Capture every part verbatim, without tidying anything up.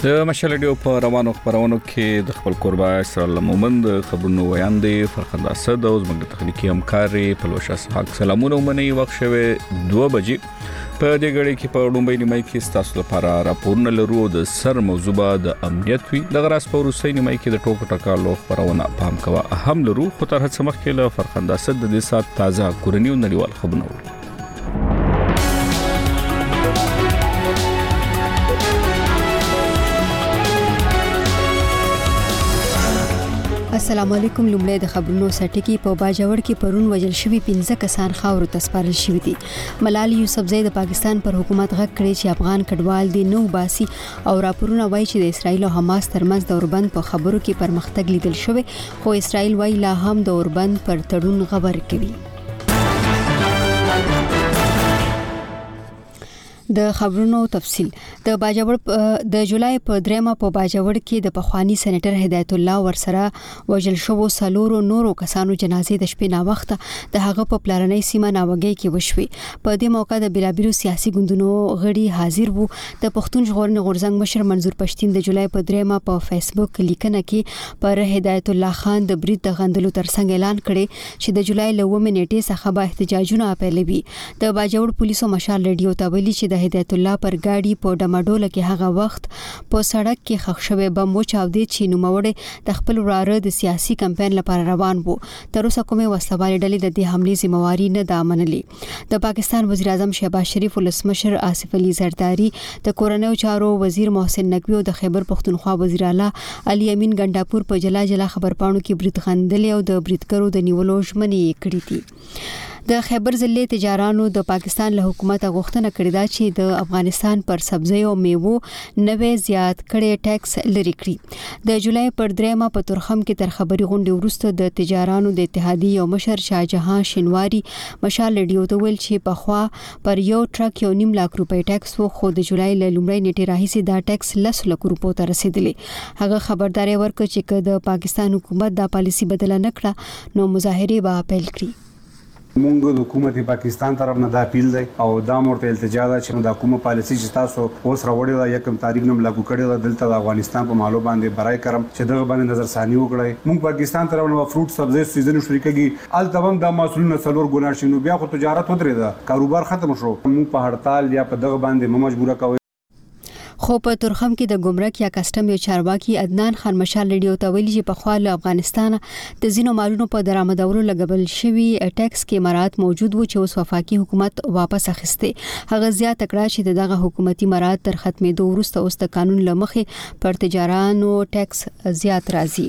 د مشال رادیو په روانو خبرونو کې د خپل قربا اسرائیل مومند خبرونو ویاندې فرخنده اسد او زموږ تخنیکی همکاري پلوشا حق سلامونه منی وخت شوه دوه بجې په دې غړي کې په لومړی نیمه کې تاسو لپاره راپورونه لرو د سر موضوع د امنیت وی د غراس په روسي نیمه کې د ټوک ټکالو خبرونه پام کوه اهم لرو خو تر هڅه مخکې له فرخنده اسد د دې سات تازه کورنیو نړیوال خبرونه السلام علیکم. لومړی د خبرونو سرټکی په باجوړ کې پرون وجل شوی پنځه کسان خاورو ته سپارل شوی دي. ملالي یوسفزۍ د پاکستان پر حکومت غږ کړی چې افغان کډوال دي نو باسي او راپورونه وایي چې د اسرایل او حماس ترمنځ د اوربند په خبرو کې پرمختګ لیدل شوی خو اسرایل وایي لا هم د اوربند پر تړون غور کوي. د خبرونو تفصيل د باجوړ د جولای په دریمه په باجوړ کې د پخوانی سېنیټر هدایت الله ورسره وجل شو سلورو نورو کسانو جنازې د شپې نا وخت د هغه په پلاننۍ سیمه ناوګي کې وشوي. په دې موقع د بلابیرو سیاسي ګوندونو غړي حاضر وو. د پښتون ژغورنې غورځنګ مشر منظور پښتين د جولای په دریمه په فیسبوک لیکنه کې پر هدایت الله خان د برید د غندلو ترڅنګ اعلان کړي چې د جولای ل اووه نیټې څخه به احتجاجونه پیلوي. د باجوړ پولیسو مشال رادیو ته ویلي چې د هدایت الله پر گاډي په ډماډوله کې هغه وخت په سړک کې خښ شوی بم وچاودي چې نوموړی د خپل وراره د سیاسي کمپاین لپاره روان وو. تر اوسه کومه وسلوالې ډلې د دې حمله ذمہواری نه دا منلې. د پاکستان وزیر اعظم شهباز شریف ولسمشر آصف علي زرداری د کورنیو چارو وزیر محسن نقوی او د خیبر پختونخوا وزیر اعلی علي امین ګنداپور په جلا جلا خبرپاڼو کې برید غندلې او د بریدګرو د نیولو ژمنې کړې دي. د خیبر ضلع تجارانو د پاکستان له حکومت غوښتنه کړې ده چې د افغانستان پر سبزی او میوو نوې زیات کړي ټیکس لري کړي. د جولای پر دریمه په ترخم کې تر خبري غونډې وروسته د تجارانو د اتحادیې او مشر شاهجهان شینواری مشال رادیو ته ویل چې په خوا پر یو ټرک یو نیم لاک روپۍ ټیکس وو خو د جولای له لومړۍ نیټې راهیسې دا ټیکس لس لک روپو ته رسیدلی. هغه خبرداري ورکړه چې د پاکستان حکومت دا پالیسی بدله نکړه نو مظاهره به پیل کړي. مونږ د حکومت پاکستان طرف نه دا اپیل دی او دا مرته التجا ده چې د حکومت پالیسی چې تاسو اوس راوړی دا یکم تاریخ نوم لاګو کړی دا دلته د افغانستان په مالو باندې برای کرم چې دغه باندې نظر ثاني وکړي. مونږ پاکستان طرف نه فروټ سبزی سیزن شروع کیږي ال تمام د مسولینو څلور ګونار شنو بیا خو تجارت ودرې ده کاروبار ختم شو. مونږ په هړتال یا په دغه باندې مجبوره کوي. خو په ترخم کې د ګمرک یا کسٹم یو چارواکي عدنان خان مشال رادیو ته ویلي چې په خپل افغانستان د زینو مالونو په درآمدولو لګبل شوی ټیکس کې مراد موجود وو چې اوس وفاقي حکومت واپس اخیسته. هغه زیات کړه چې دغه حکومتي مراد تر ختمېدو وروسته اوس د قانون لمخې پر تجارانو ټیکس زیات راځي.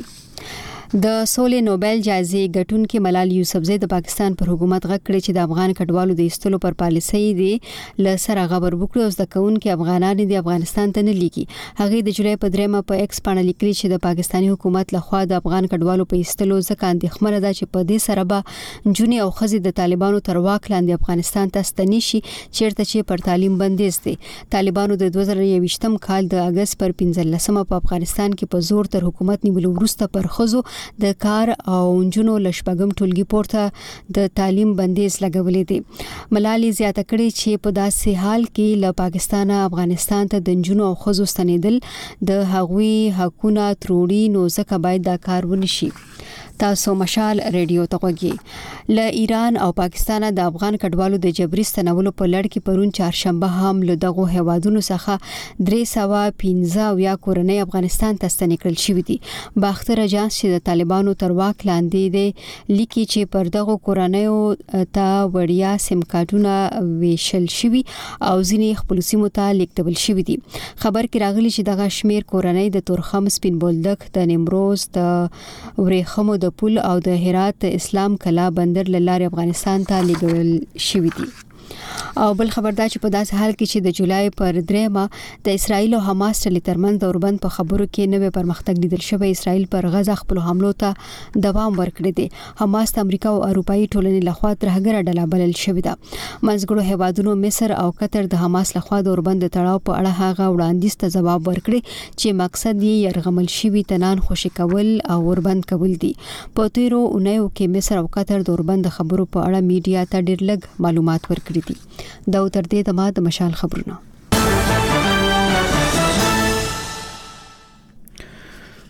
د سولې نوبل جایزې ګټونکې ملالي یوسفزۍ د پاکستان پر حکومت غږ کړی چې د افغان کډوالو د ایستلو پر پالیسۍ دی ل سره خبر وکړي او د کونکو افغانان د افغانستان ته نه لیکي. هغه د جولای په دریمه په ایکس باندې لیکلي چې د پاکستاني حکومت لخوا د افغان کډوالو په ایستلو ځکه اندېښمنه ده چې په دې سره به جونې او خزي د طالبانو تر واک لاندې افغانستان ته ستنی شي چیرته چې پر تعلیم بندیز دي. طالبانو د دوه زره یوویشتم کال د اگست پر پنځلسمه په افغانستان کې په زور تر حکومت نیولو وروسته پر خزو د کار او انجونو لشبګم ټولګي پورته د تعلیم بندیز لګولې دي. ملالي زیاته کړې چې په داسې حال کې له پاکستان افغانستان ته د انجونو او خزو ستنیدل د هغوی حقونه تروړي نو ځکه باید دا کار ونشي. تاسو مشال رادیو ته غوږی. له ایران او پاکستان د افغان کډوالو د جبري ستنولو په لړ کې پرون چهارشنبه هم له دغه هوادونو څخه درې سوه پنځه او یا کورنۍ افغانستان ته ستنې کړل شوې دي. باختر اجانس چې د طالبانو تر واک لاندې دی لیکي چې پر دغه کورنیو ته وړیا سیم کارتونه ویشل شوي او ځینې خپل سیمو ته لیږدول شوي دي. خبر کې راغلی چې دغه شمیر کورنۍ د تورخم سپین بولدک د نیمروز د ورېخمو د پول او د هرات اسلام کلا بندر لاره افغانستان ته لیږل شوی دي. او بل خبردار چې په داسې حال کې چې د جولای پر دریمه د اسرایل او حماس ډلې ترمنځ د اوربند په خبرو کې نوې پرمختګ لیدل شوی. اسرایل پر غزه خپل حملو ته دوام ورکړی دی. حماس د امریکا او اروپאי ټولنې لخوا ترهګره ډله بلل شوې ده. منځګړو هیوادونو مصر او قطر د حماس لخوا د اوربند تړاو په اړه هغه وړاندیز ته ځواب ورکړي چې مقصد یې يرغمل شوی تنان خوشی کول او اوربند کول دي. په تیرو اونیو کې مصر او قطر د اوربند خبرو په اړه میډیا ته ډېر لږ معلومات ورکړي دي. دا تر دې د ما د مشال خبرونه.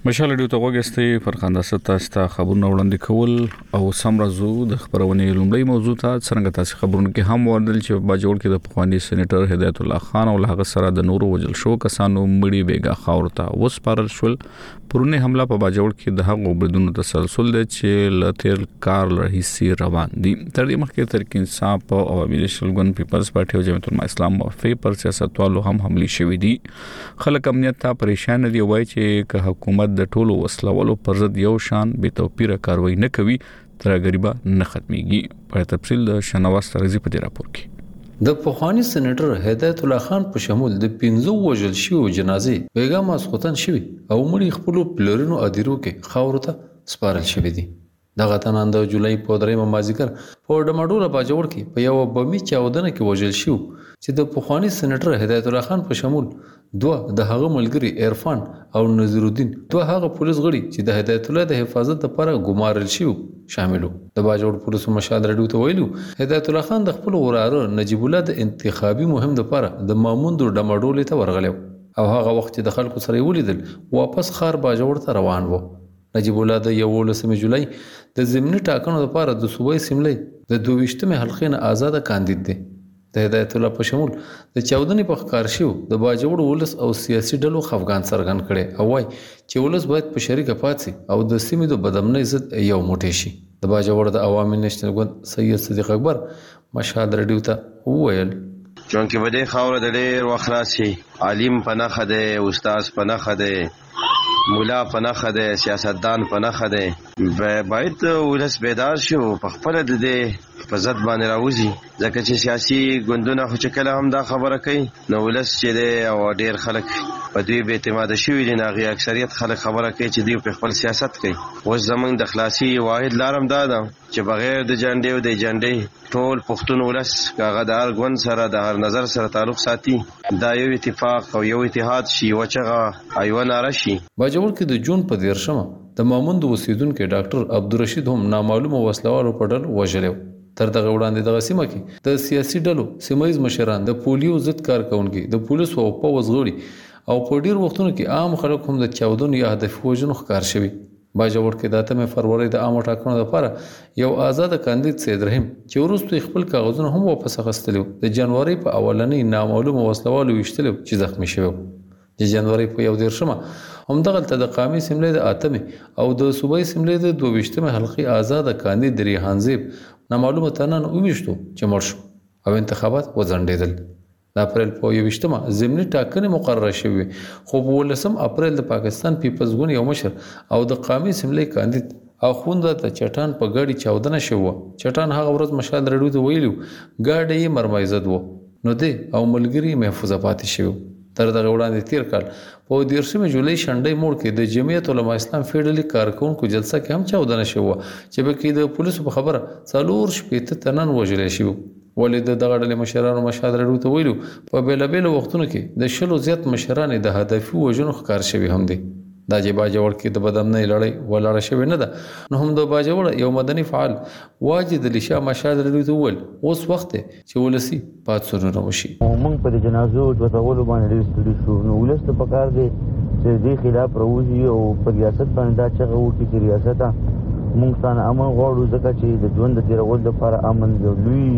مشال ډیو ته وګستې فرخنده ستاسو خبرونه وړاندې کول او سمرزو د خبرونې لومړی موضوع ته څنګه تاسو خبرونه کې هم وردل چې باجوړ کې د پخوانی سېنیټر هدایت الله خان او هغه سره د نورو وجل شو کسانو مړي بیګا خاورته وسپارل شول پرونه حمله په باجوړ کې د هغو بریدونو تسلسل دی چې لتل کارل رئیسي روان دي تر دې مخکې تر کې انصاف او عوامي شلګون پیپلز پارټي او جمعیت الاسلام موافقه پر سیاستوالو هم حمله شوې دي خلک امنیت ته پریشان دي وای چې که حکومت د ټولو وسلوالو پر ضد یو شان بے توپیره کاروایی نه کوي تر غریبه نه ختميږي په تفصیل د شنواز ترزی په دې راپور کې د پخوانی سېنیټر هدایت الله خان په شمول د پنځو وژل شوو جنازې بیګا ماسخوتن شوی او مړي خپل پلرونو ادیرو کې خاورته سپارل شوی دي دغه تنان د جولای په درېمه مازیګر په ډماډوله باجوړ کې په یو بمي چاودنه کې وژل شو چې د پخوانی سېنیټر هدایت الله خان په شمول دوه د هغه ملګری عرفان او نذیر الدین دوه هغه پولیس غړي چې د هدایت الله د حفاظت لپاره ګمارل شو شاملو د باجوړ پولیسو مشال رډیو ته ویلو هدایت الله خان د خپل وراره نجیب الله د انتخابي مهم لپاره د ماموند ډماډولې ته ورغلو او هغه وخت د خلکو سره ولیدل واپس خار باجوړ ته روان وو نجیب الله د یولسمې جولای د ضمني ټاکنو لپاره د صوبې سیملې د دویشتمې حلقې نه آزاد کاندید دی د هدایت الله په شمول د چاودنې په ښکار شو د باجوړ ولس او سیاسي ډلو خفګان څرګند کړي او وايي چې ولس باید په شریکه پاتې او د سیمې د بدامنۍ ضد یو موټی شي د باجوړ د عوامي نېشنل ګوند سید صدیق اکبر مشهد رډیو ته وویل چونکه بده خاور د ډېر وخراسي عالم پناه ده استاد پناه ده مولا پناه ده سیاستدان پناه ده باید ولس بیدار شو په خپل د دې په ضد باندې راوځي ځکه چې سیاسي ګوندونه خو چې کله هم دا خبره کوي نو ولس چې دی او ډېر خلک په دوی به اعتماد شوي دي ناغي اکثریت خلک خبره کوي چې دوی په خپل سیاست کوي اوس زمونږ د خلاصي واحد لارم دا ده چې بغیر د جنډې او د جنډې ټول پښتون ولس هغه د هر ګوند سره د هر نظر سره تعلق ساتي دا یو اتفاق او یو اتحاد شي وچغه ایوه ناره شي باجوړ کې د جون په دیرشمه د ماموند اوسیدونکو ډاکټر عبدالرشید هم نامعلومه وسلوالو په ډول وژلو تر دغه وړاندې دغه سیمه کې د سیاسي ډلو سیمایي مشران د پولیو ضد کارکونکي د پولیسو او پوز غړي او په ډیر وختونو کې عام خلک هم د چاودنو یا هدف وژنو ښکار شوي باجوړ کې د اتمې فروری د عامه ټاکنو لپاره یو آزاد کاندید سید رحیم چې وروسته خپل کاغذونه هم واپس اخیستلو د جنوري په اولنۍ نامعلومه وسلوالو وشتلو چې زخمی شوی د جنوري په یو دیرشمه همدغه د قامي سیملې د اتمې او د صوبایي سیملې د دویشتمه حلقې آزاد کاندید ریحان زیب نامعلومه تنن اوویشتو چې مړ شو او انتخابات وځنډېدل د اپریل په یوویشتمه ضمني ټاکنې مقرره شوې خو په ولسم اپریل د پاکستان پیپلز ګوند یو مشر او د قامي سیملې کاندید اخوند د چټان په ګاډي چاودنه شوه چټان هغه ورځ مشال رډیو ته ویلو ګاډي یې مرمایزد وو نو دی او ملګری محفوظه پاتې شوه تر دغه وړاندې تیر کال په دیرشمې جولای شنډې موړ کې د جمعیت العلماء اسلام فیډرالي کارکونکو جلسه کې هم چاودنه شوه چې به کې د پولیسو په خبره څلور شپېته تنن وژل شوي ولې د دغه ډلې مشرانو مشهد رډیو ته ویلو په بیلابیلو وختونو کې د شلو زیات مشران د هدفي وژنو ښکار شوي هم دي دا چې باجوړ کې د بدامنۍ لړۍ ولاړه شوې نه ده نو هم د باجوړ یو مدني فعال واجد علي شاه مشهد رډیو ته وویل اوس وخت دی چې ولسي پاتسونونه وشي موږ په جنازو ډوتولو باندې ډېر ستړي شو نو ولس ته پکار دی چې دې خلاف راوځي او په ریاست باندې دا چغه وکړي چې ریاست موږ ستانه امن غواړو ځکه چې د ژوند د تېرولو لپاره امن دی لوی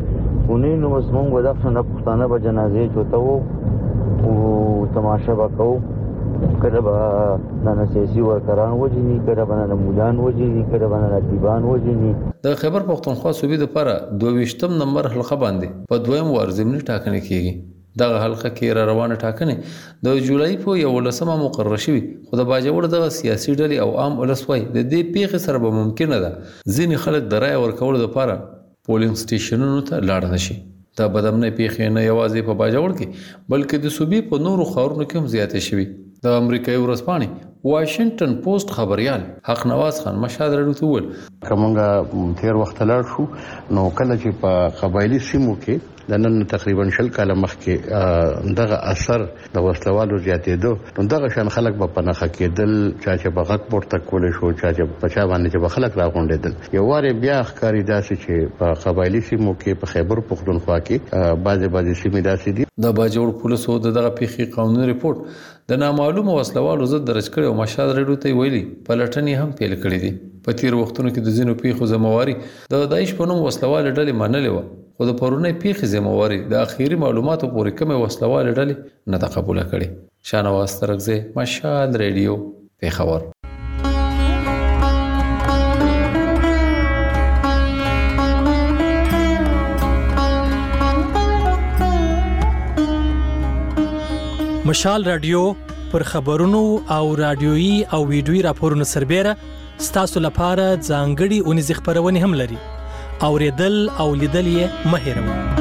اونې نو اوس موږ بدخشان د پښتانه به جنازې چوتو او تماشه به کوو کله به نه سیاسي ورکران وژني کله به نه مولان وژني کله به نه طبيبان وژني د خیبر پښتونخوا صوبې لپاره دویشتم نمبر حلقه باندې په دویم وار ضمني ټاکنې کیږي دغه حلقه کې را روانه ټاکنې د جولای په یولسمه مقرره شوې خو د باجوړ دغه سیاسي ډلې او عام ولس وایي د دې پیښې سره به ممکنه ده ځینې خلک د رای ورکولو لپاره پولینګ سټیشنونو ته لاړ نشي دا بدامنۍ پیښې نه یوازې په باجوړ کې بلکې د صوبې په نورو ښارونو کې هم زیاتې شوي د امریکایي ورځپاڼې واشنگټن پوسټ خبريال حق نواز خان مشهد رډیو ته وویل کومه تیر وخت لاړ شو نو کله چې په قبایلی سیمو کې د نن تقریبا شل کاله مخکې دغه اثر د وسلوالو زیاتېدو نو دغه شان خلک په پناخه کېدل چې په غټ پورته کول شو چې په چا باندې چې خلک راغونډېدل یو واره بیا ښکاری داسې چې په قبایلی سیمو کې په خیبر پختونخوا کې بعضې بعضې سیمې داسې دي د باجوړ پولیسو دغه پیښې قانوني ریپورت د نامعلومه وسلوالو ضد درج کړي او مشال ریډیو ته ویلي پلټنې هم پیل کړې دي په تیر وختونو کې د ځینو پیښو ذمہواری د داعش په نوم وسلوال ډلې منلې و خو د پرونی پیښې ذمہواری د اخیری معلوماتو پورې کومه وسلوال ډلې نه قبول کړي شانواز ترغزه مشال ریډیو پیښور مشال رادیو پر خبرونو او رادیويي او ویډیويي راپورونو سربېره ستاسو لپاره ځانګړي اونیز خبرونه هم لري اوریدل او لیدل یې مه هېروئ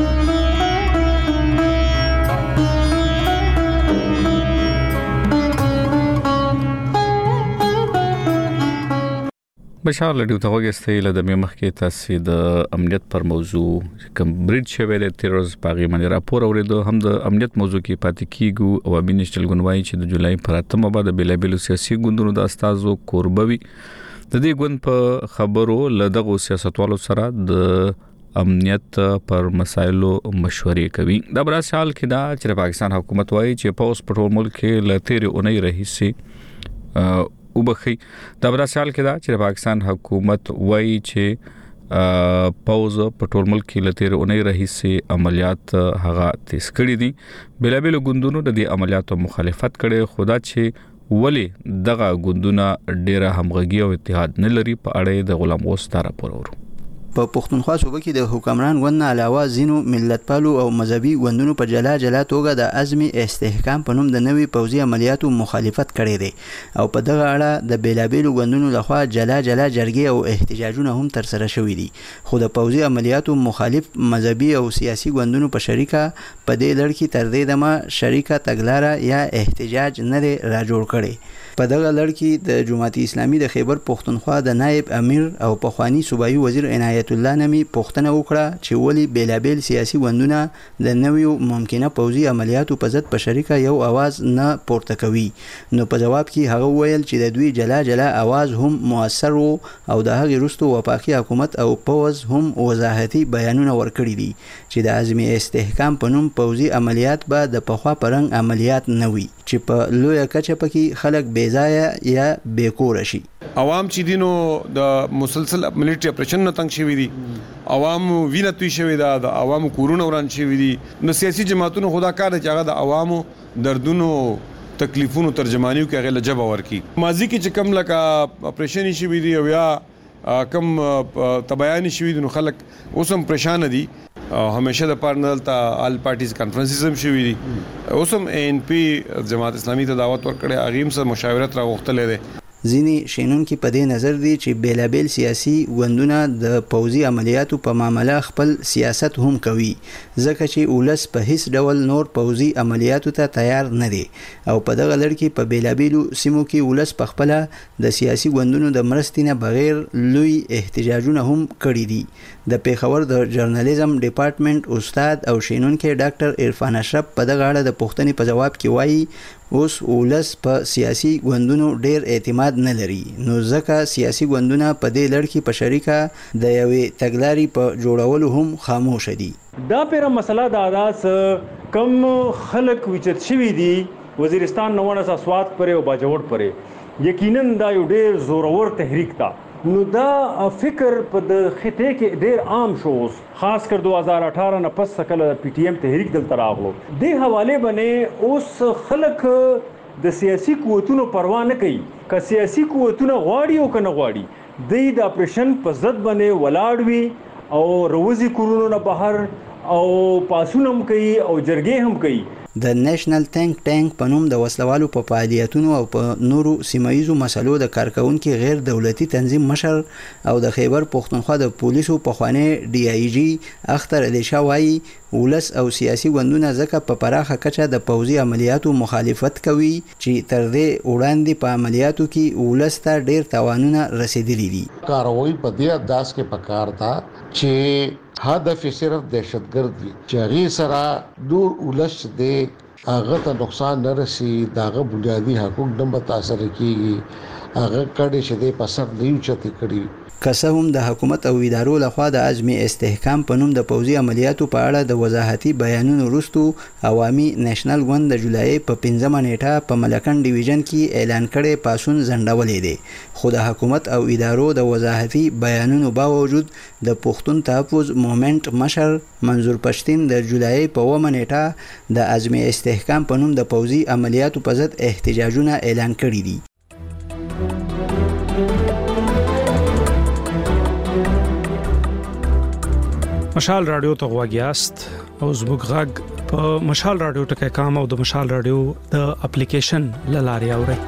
بشار لډیو ته وګورئ له د مخ کې تاسو د امنیت پر موضوع کوم بریډ شوی د تیروز پاغي باندې راپور اوریدو هم د امنیت موضوع کې پاتې کیږي او امینشتل غونوای چې د جولای پر اتمه بعد د بیلابل سیاسي ګوندونو د استازو قربوي د دې ګوند په خبرو لدغه سیاستوالو سره د امنیت پر مسایلو مشورې کوي د براسال کې دا چې پاکستان حکومت وایي چې په اوس پټول ملک کې لتهري اونۍ رهیسي وبخي د براسال کې دا چې پاکستان حکومت وایي چې پاوز په ټول ملک کې لتهري اونۍ رهیسي عملیات هغه تیز کړی دي بلابل ګوندونو د دې عملیاتو مخالفت کړي خدا چې ولی دغه ګوندونه ډیره همغږي او اتحاد نه لري په اړه د غلام غوستاره پرورو په پښتونخوا صوبه کې د حکمران غوند علاوه زینو ملتپالو او مذهبي غوندونو په جلا جلا توګه د عزمي استحکام په نوم د نوي پوځي عملیاتو مخالفت کړی دی او په دغه اړه د بیلابیلو غوندونو لخوا جلا جلا جرګې او احتجاجونه هم تر سره شوي دي خو د پوځي عملیاتو مخالف مذهبي او سیاسي غوندونو په شریکه په دې لړ کې تر دې دمه شریکه تګلاره یا احتجاج نه دی را جوړ کړی په دغه لړ کې د جماعت اسلامي د خیبر پښتونخوا د نائب امیر او پخوانی صوبایي وزیر عنایت الله نمی پوښتنه وکړه چې ولی بیلابل سیاسي غوندونه د نویو ممکنه پوځي عملیاتو په ضد په شریکه یو आवाज نه پورته کوي نو په جواب کې هغه ویل چې د دوی جلا جلا आवाज هم موثر وو او د هغې وروسته وفاقي حکومت او پوز هم وضاحتي بیانونه ورکړي دي چې د عزمي استحکام په نوم پوځي عملیات به د پخوا پرنګ عملیات نه وي چې په لویه کچه پکې خلک بیځایه یا بیکوره شي عوام چې دینو د مسلسل ملټری اپریشن نه تنګ شوی دي عوام وینه توي شوی دا د عوام کورونه وران شوی دي نو سیاسي جماعتونو خدا کار چې هغه د عوامو دردونو تکلیفونو ترجمانیو کې هغه لجب ورکی ماضی کې چې کم لکه اپریشن شوی دي او یا کم تبیان شوی دي نو خلک اوسم پریشان دي همیشه د پارنل ته آل پارټیز کانفرنسز هم شوی دي اوسم ان پی جماعت اسلامي ته دعوت ورکړي اغیم سره مشاورت راغوښتلې ده ځینی شینونکو په دې نظر دي چې بیلابل سیاسي غوندونه د پوځي عملیاتو په معاملې خپل سیاست هم کوي ځکه چې ولس په هیڅ ډول نور پوځي عملیاتو ته تیار نه دي او په دغه لړ کې په بیلابل سیمو کې ولس په خپل د سیاسي غوندونو د مرستې نه بغیر لوی احتجاجونه هم کړي دي د پیښور د جرنالیزم ډپارټمنټ استاد او شینونکو ډاکټر عرفان اشرف په دغه اړه د پوښتنې په جواب کې وایي اوس ولس په سیاسي غوندونو ډیر اعتماد نه لري نو ځکه سیاسي غوندونه په دې لړ کې په شریکه د یوې تګلارې په جوړولو هم خاموش دي دا پیره مسله دا داس کم خلک وچت شوی دي وزیرستان نوونه سواد پرې او باجوړ پرې یقینا دا یو ډیر زورور تحریک تا نو دا فکر په د خطه کې ډیر عام شوز خاص کر دو هزار اٹھارہ نه پس کله پی ټی ایم تحریک دلته راغلو د حواله باندې اوس خلک د سیاسي قوتونو پروا نه کوي که سیاسي قوتونه غواړي او کنه غواړي د د اپریشن په ضد باندې ولاړ وي او روزي کورونو نه بهر او پاسونم کوي او جرګې هم کوي د نېشنل تھنک ټانک په نوم د وسلوالو په فعالیتونو او په نورو سیمایي مسلو د کارکونکو غیر دولتي تنظیم مشر او د خیبر پښتونخوا د پولیسو پخوانی ډي آی جی اختر علي شاه وايي ولس او سیاسي غوندونه ځکه په پراخه کچه د پوځي عملیاتو مخالفت کوي چې تر دې وړاندې په عملیاتو کې ولس ته ډیر تاوانونه رسیدلي دي کاروي په دې انداز کې پکار تا چې هدف صرف دهشتګرد وي چې هغه سره دور ولش دې هغه ته نقصان نه رسي داغه بنیادی حقوق نه متاثر کیږي هغه کډې چې دې پسر نیو چتی کړي که هم د حکومت او ادارو لخوا د عزمي استحکام په نوم د پوځي عملیاتو په اړه د وضاحتي بیانونو وروسته عوامي نېشنل ګوند د جولای په پنځمه نیټه په ملکن ډیویژن کې اعلان کړي پاسون ځنډولې دي خو د حکومت او ادارو د وضاحتي بیانونو باوجود د پښتون تحفظ موومېنټ مشر منظور پښتين د جولای په اوومه نیټه د عزمي استحکام په نوم د پوځي عملیاتو په ضد احتجاجونه اعلان کړي دي. مشال رادیو ته غواګیاست او زموږ غږ په مشال رادیو ټکي کام او د مشال رادیو د اپلیکیشن لاري اوري.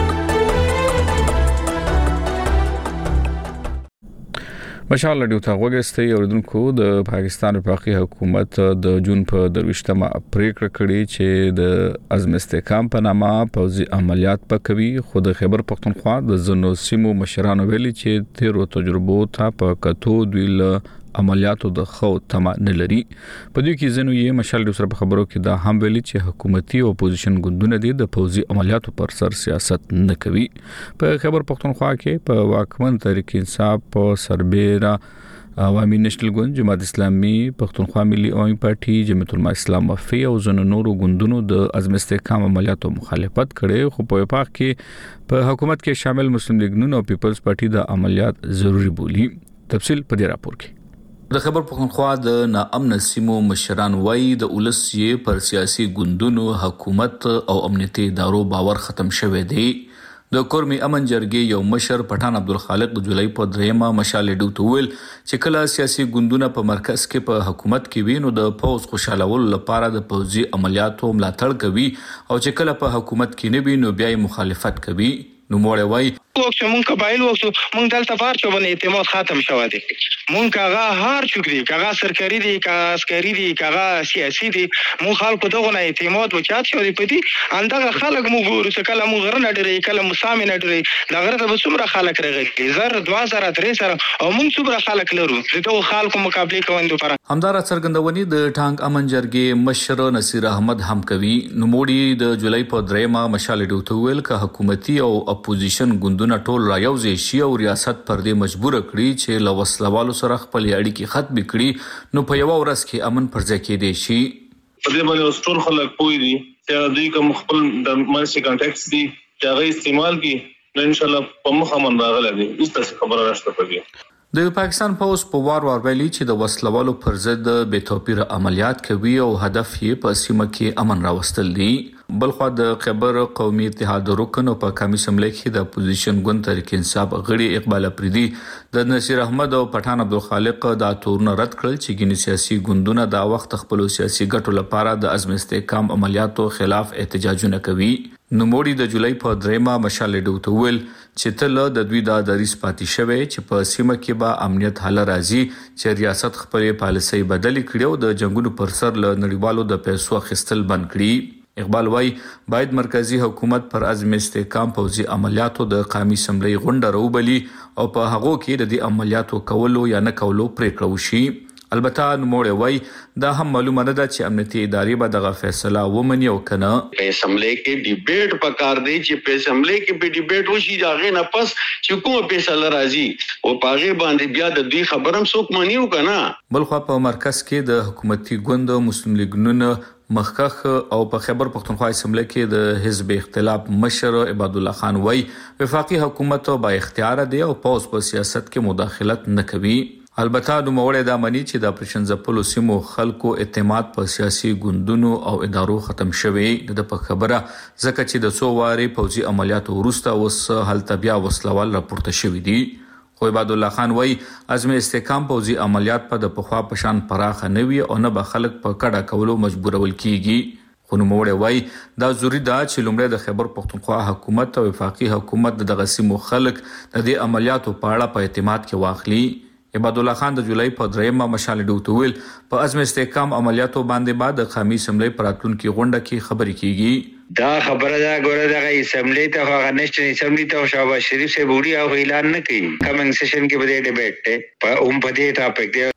مشال رادیو ته غواګیاست اوریدونکو د پاکستان وفاقي حکومت د جون په درويشتمه پریکړه کړې چې د عزم استحکام په نامه پوځي عملیات پکوي خو د خیبر پختونخوا د زنو سیمو مشرانو ویلي چې تیرو تجربو ته په کتو دوی له عملیاتو د خو تمه نه لري په دې کې زنو یې مشال سره په خبرو کې دا هم ویلي چې حکومتي او اپوزیشن ګوندونه دي د پوځي عملیاتو پر سر سیاست نه کوي په خیبر پختونخوا کې په واکمن تحریک انصاف په سربېره عوامي نېشنل ګوند جماعت اسلامي پختونخوا ملي عوامي پارټي جمعیت العلماء اسلام وفي او زنو نورو ګوندونو د عزم استحکام عملیاتو مخالفت کړي خو په وفاق کې په حکومت کې شامل مسلم لیگ نون او پیپلز پارټي د عملیات ضروری بولی. تفصیل په دې راپور کې. د خبر پختونخوا د ناامن سیمو مشران وای د اولسیه پر سیاسي ګوندونو حکومت او امنیتي ادارو باور ختم شوه دی. د کورمي امن جرګې یو مشر پټان عبدالخالق د جولای په دریمه مشال ډوټول چې کله سیاسي ګوندونه په مرکز کې په حکومت کې وینو د پوز خوشالول لپاره د پوزي عملیاتو ملاتړ کوي او چې کله په حکومت کې نه وینو بیا مخالفت کوي. نو موړ وای وخت مونږ قبایل وخت مونږ دلته فار چې باندې اعتماد ختم شوه دي مونږ هغه هر څوک دي هغه سرکاري دي هغه عسکري دي هغه سیاسي دي مونږ خلکو دغه نه اعتماد وچات شو دي پدې اندغه خلک مونږ ګورو چې کله مونږ غره نه ډېرې کله مسامې نه ډېرې دا غره ته څومره خلک راغلي زر دوه زره درې سره او مونږ څومره خلک لرو دغه خلکو مقابله کوي پر همدار څرګندونی د ټانګ امن جرګې مشر نصیر احمد هم کوي نو موړي د جولای په دریمه مشال ډوټول ک حکومتي او اپوزیشن ګوندونه ټول رايوځي شي او ریاست پر دې مجبور کړي چې لوسلوالو سره خپل اړیکې ختم کړي نو په یو ورځ کې امن پر ځای کې دي شي په دې باندې ټول خلک پوي دي چې دوی کوم خپل د مارسي کانټیکټس دي چې هغه استعمال کړي ان شاء الله په مخه من راغله دي هیڅ خبره نشته پدې. د پاکستان پوز په وار وار ویلي چې د وسلوالو پر ضد بې توپیر عملیات کوي او هدف یې په سیمه کې امن راوستل دي. بلخو د خیبر قومي اتحاد رکن او په کمی سملې کې د اپوزیشن ګوند تحریک انصاف غړي اقبال افریدي د نصیر احمد او پټان عبدالخالق د تورن رد کړل چې ګینی سیاسي ګوندونه دا وخت خپل سیاسي ګټو لپاره د عزم استحکام عملیاتو خلاف احتجاجونه کوي. نو موړي د جولای په دریمه مشال ډوټول چې تل د دوی د دریس پاتې شوی چې په سیمه کې به امنیت حل راځي چې ریاست خپل پالیسي بدلی کړي او د جنگونو پر سر له نړیوالو د پیسو خستل بند کړي. اقبال وای باید مرکزی حکومت پر عزم استحکام پوځي عملیاتو د قومي سملې غونډه روبلي او په هغه کې د دې عملیاتو کولو یا نه کولو پریکړه وشي. البته نوموړی وای دا هم معلومه نه ده چې امنیتي ادارې به دغه فیصله ومني او کنه. په اسمبلی کې ډیبیټ پکار دی چې په اسمبلی کې په ډیبیټ وشي دا غي نه پس چې کومه فیصله راځي او پاغه باندې بیا د دوی خبرم څوک مانیو کنه. بلخو په مرکز کې د حکومتي ګوند مسلم لیگ نون مخکخ او په خیبر پختونخوا اسمبلی کې د حزب اختلاف مشر عباد الله خان وای وفاقي حکومت با اختیار دی او پوز په سیاست کې مداخلت نه کوي. البته نو موړې دا مني چې د اپریشن زپلو سیمو خلکو اعتماد په سیاسي ګوندونو او ادارو ختم شوی د په خبره ځکه چې د څو واري پوځي عملیاتو وروسته وس حالت بیا وسلوال راپورته شوی دی. خو عباد الله خان وای عزم استحکام پوځي عملیات په د پخوا پشان پراخه نه وي او نه به خلک په کډه کولو مجبورول کیږي. خو نو موړې وای دا ضروری ده چې لومړی د خیبر پختونخوا حکومت او وفاقي حکومت دغه سیمو خلک د دې عملیاتو په اړه په اعتماد کې واخلي. عباد الله خان د جولای په دریمه مشال ډوټول په عزم استحکام عملیاتو باندې بعد د قومي سملې پراتونکو غونډه کې خبرې کیږي. دا خبره دا ګوره دغه اسمبلی ته هغه نشته اسمبلی ته شاباش شریف سے بوډي او اعلان نه کوي کمنګ سیشن کې بده ډیبیټ ته په اوم پدې ټاپک دی.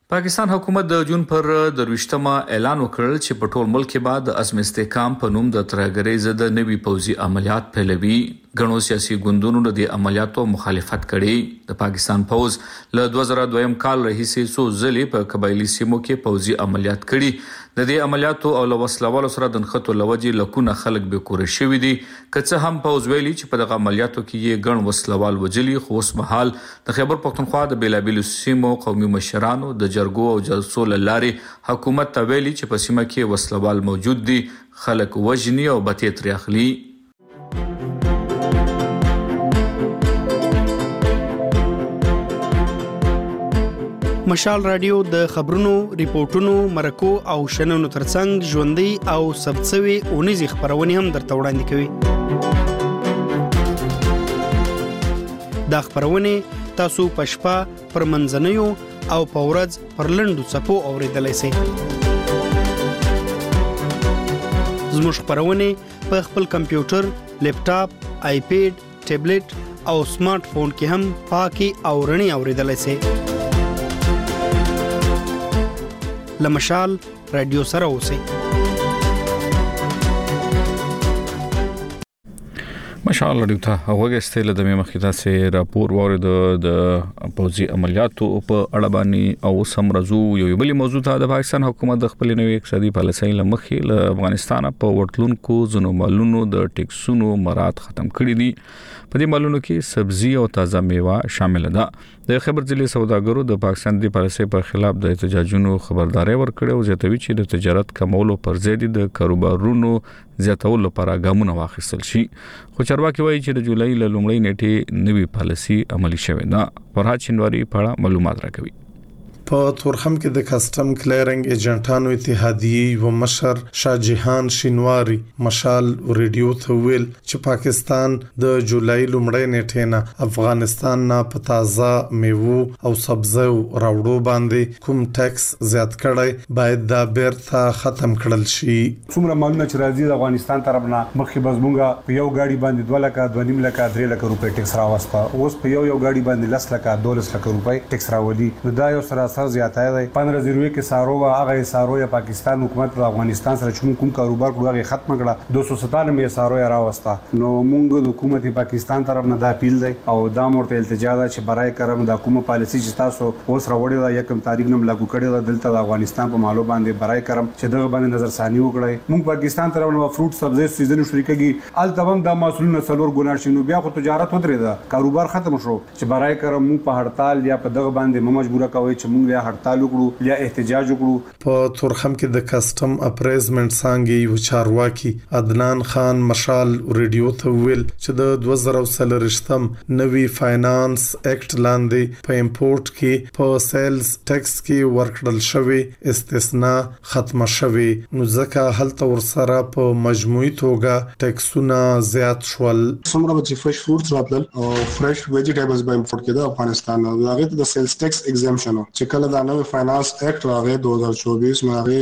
پاکستان حکومت د جون پر درويشتمه اعلان وکړ چې په ټول ملک کې بعد عزم استحکام په نوم د ترهګرۍ ضد نوي پوځي عملیات پیلوي. غنو سیاسي ګوندونو د عملیاتو مخالفت کړي. د پاکستان پوز له دوه زره دویم کال راهیسې څو ځلې په قبایلی سیمو کې پوځي عملیات کړي. د دې عملیاتو او لوسلوالو سره د نخښتو لوجې لکونه خلک به کور شوي دي. که هم پوز ویلي چې په دغه عملیاتو کې یې ګڼ وسلوال وجلي، خو اوس مهال د خیبر پختونخوا د بیلابیلو سیمو قومي مشرانو د جرګو او جلسو لارې حکومت ته ویلي چې په سیمه کې وسلوال موجود دي، خلک وژني او بتې ترې اخلي. مشال رادیو د خبرونو، ریپورتونو، مرکو او شننو ترڅنګ ژوندۍ او ثبتسوي اونیزې خبرونه هم درته وړاندې کوي. دا خبرونه تاسو په شپه پر منځنیو او په ورځ پر لنډو څپو اوریدلای شئ. زموږ خبرونه په خپل کمپیوټر، لیپټاپ، آیپیډ، ټابلیټ او سمارټ فون کې هم پاکي او رڼي اوریدلای شئ. لمشال رادیو سره اوسئ. مشال رادیو ته وګورئ د مخکې سه راپور وره د پوځي عملیاتو په اړه باندې او سمرزو یو بلی موضوع ته د پاکستان حکومت د خپل نوې اقتصادي پالیسۍ لمخې له افغانستان په ورتلونکو زنو مالونو د ټیکسونو مراد ختم کړی دي. په دې مالونو کې سبزي او تازه میوه شامل ده. د خیبر ضلع سوداګرو د پاکستان د پالیسۍ په خلاف د احتجاجونو خبرداري ورکړه او زیاتوي چې د تجارت کمولو پر ضد د کاروبارونو زیاتولو لپاره ګامونه واخیستل شي. خو چارواکي وایي چې د جولای له لومړۍ نیټې نوې پالیسي عملي شوې ده. فرحات شینواری په اړه معلومات راکوي. په تورخم کې د کسٹم کلیرنګ ایجنټانو اتحادیې و مشر شاه جهان شینواری مشال ریډیو ته ویل چې پاکستان د جولای لومړۍ نیټې نه افغانستان نه په تازه میوه او سبزیو راوړو باندې کوم ټیکس زیات کړی باید دا بیرته ختم کړل شي. څومره مالونه چې راځي د افغانستان طرف نه مخکې بزمونګه په یو گاډي باندې دوه لکه دوه نیم لکه درې لکه روپۍ ټیکس راوسته، اوس په یو یو گاډي باندې لس لکه دولس لکه روپۍ ټیکس راولي. نو دا یو سره زیاتای دی. پندرہ زیرو کې سارو وا هغه سارو یا پاکستان حکومت د افغانستان سره چې کوم کاروبار کړو هغه ختم کړه. دو سو ستانوے سارو یا راوسته. نو موږ د حکومت پاکستان طرف نه دا اپیل دی او دا مرته التجا ده چې برای کرم د حکومت پالیسي چې تاسو اوس راوړی دا یکم تاریخ نم لاګو کړی دا دلته د افغانستان په مالو باندې برای کرم چې دغه باندې نظر ثاني وکړي. موږ پاکستان طرف نه فروټ سبزی سیزن شروع کیږي ال تمام د مسولینو څلور ګونار شینو بیا خو تجارت ودرې دا کاروبار ختم شو چې برای کرم موږ په هړتال یا په دغه باندې مجبوره کوي چې موږ یا هړتال وکړو یا احتجاج وکړو. په تورخم کې د کسٹم اپریزمنت څنګه یو چارواکي عدنان خان مشال ریډیو ته ویل چې د دوه زره څلورشتم نوي فاینانس اکټ لاندې په امپورټ کې په سیلز ټیکس کې ورکړل شوی استثناء ختم شوی، نو ځکه هلته ورسره په مجموعي توګه ټیکسونه زیات شول. څومره چې فرش فروټس راتل او فرش ویجیټیبلز به امپورټ کېده افغانستان نو هغه د سیلز ټیکس ایگزمپشن چې کله دا نوې فاینانس اکټ راغی دو هزار چوبیس میں هغه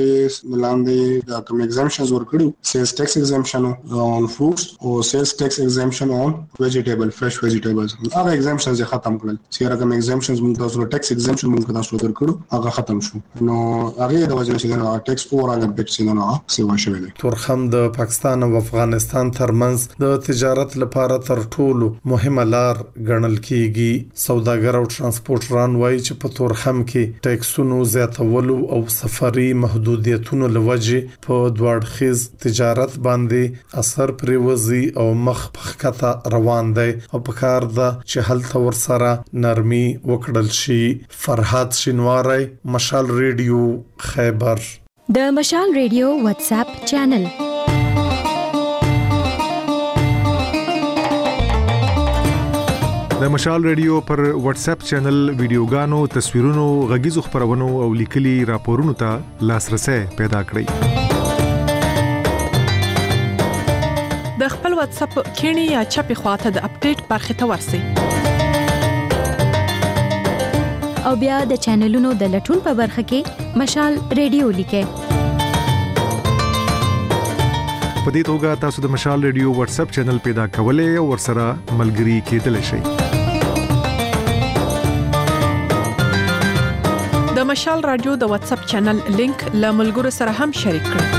لاندې دا کوم ایگزمپشنز ورکړو سیلز ټیکس ایگزمپشن اون فروټس او سیلز ټیکس ایگزمپشن اون ویجیټیبل فرش ویجیټیبلز هغه ایگزمپشنز ختم کړل. چې هغه کوم ایگزمپشنز موږ تاسو ټیکس ایگزمپشن موږ تاسو ورکړو هغه ختم شو. نو هغه د وجه چې دا ټیکس اورال امپیکټ سینه سیوا شوی دی. تورخم د پاکستان او افغانستان ترمنځ د تجارت لپاره تر ټولو مهمه لار ګڼل کیږي. سوداګر او ترانسپورټران وایي چې په تورخم کې ټیکسونو زیاتولو او سفري محدودیتونو لوجه په دوړخیز تجارت باندې اثر پریوزي او مخ پخکته روان دی او په کار ده چې هلته ورسره نرمي وکړل شي. فرحات شینواری مشال ریډیو خیبر. د مشال ریډیو واتس اپ چینل د مشال ریډیو پر واتس اپ چینل ویډیوګانو، تصویرونو، غږیزو خبرونو او لیکلي راپورونو ته لاسرسي پیدا کړئ. د خپل واتس اپ کینی یا چپی خواته د اپډیټ برخه ته ورسئ. او بیا د چینلونو د لټون په برخه کې مشال ریډیو لیکئ. په دې توګه تاسو د مشال ریډیو واتس اپ چینل پیدا کولای او ورسره ملګري کېدلی شئ. د مشال رادیو د واتس اپ چینل لینک له ملګرو سره هم شریک کړئ.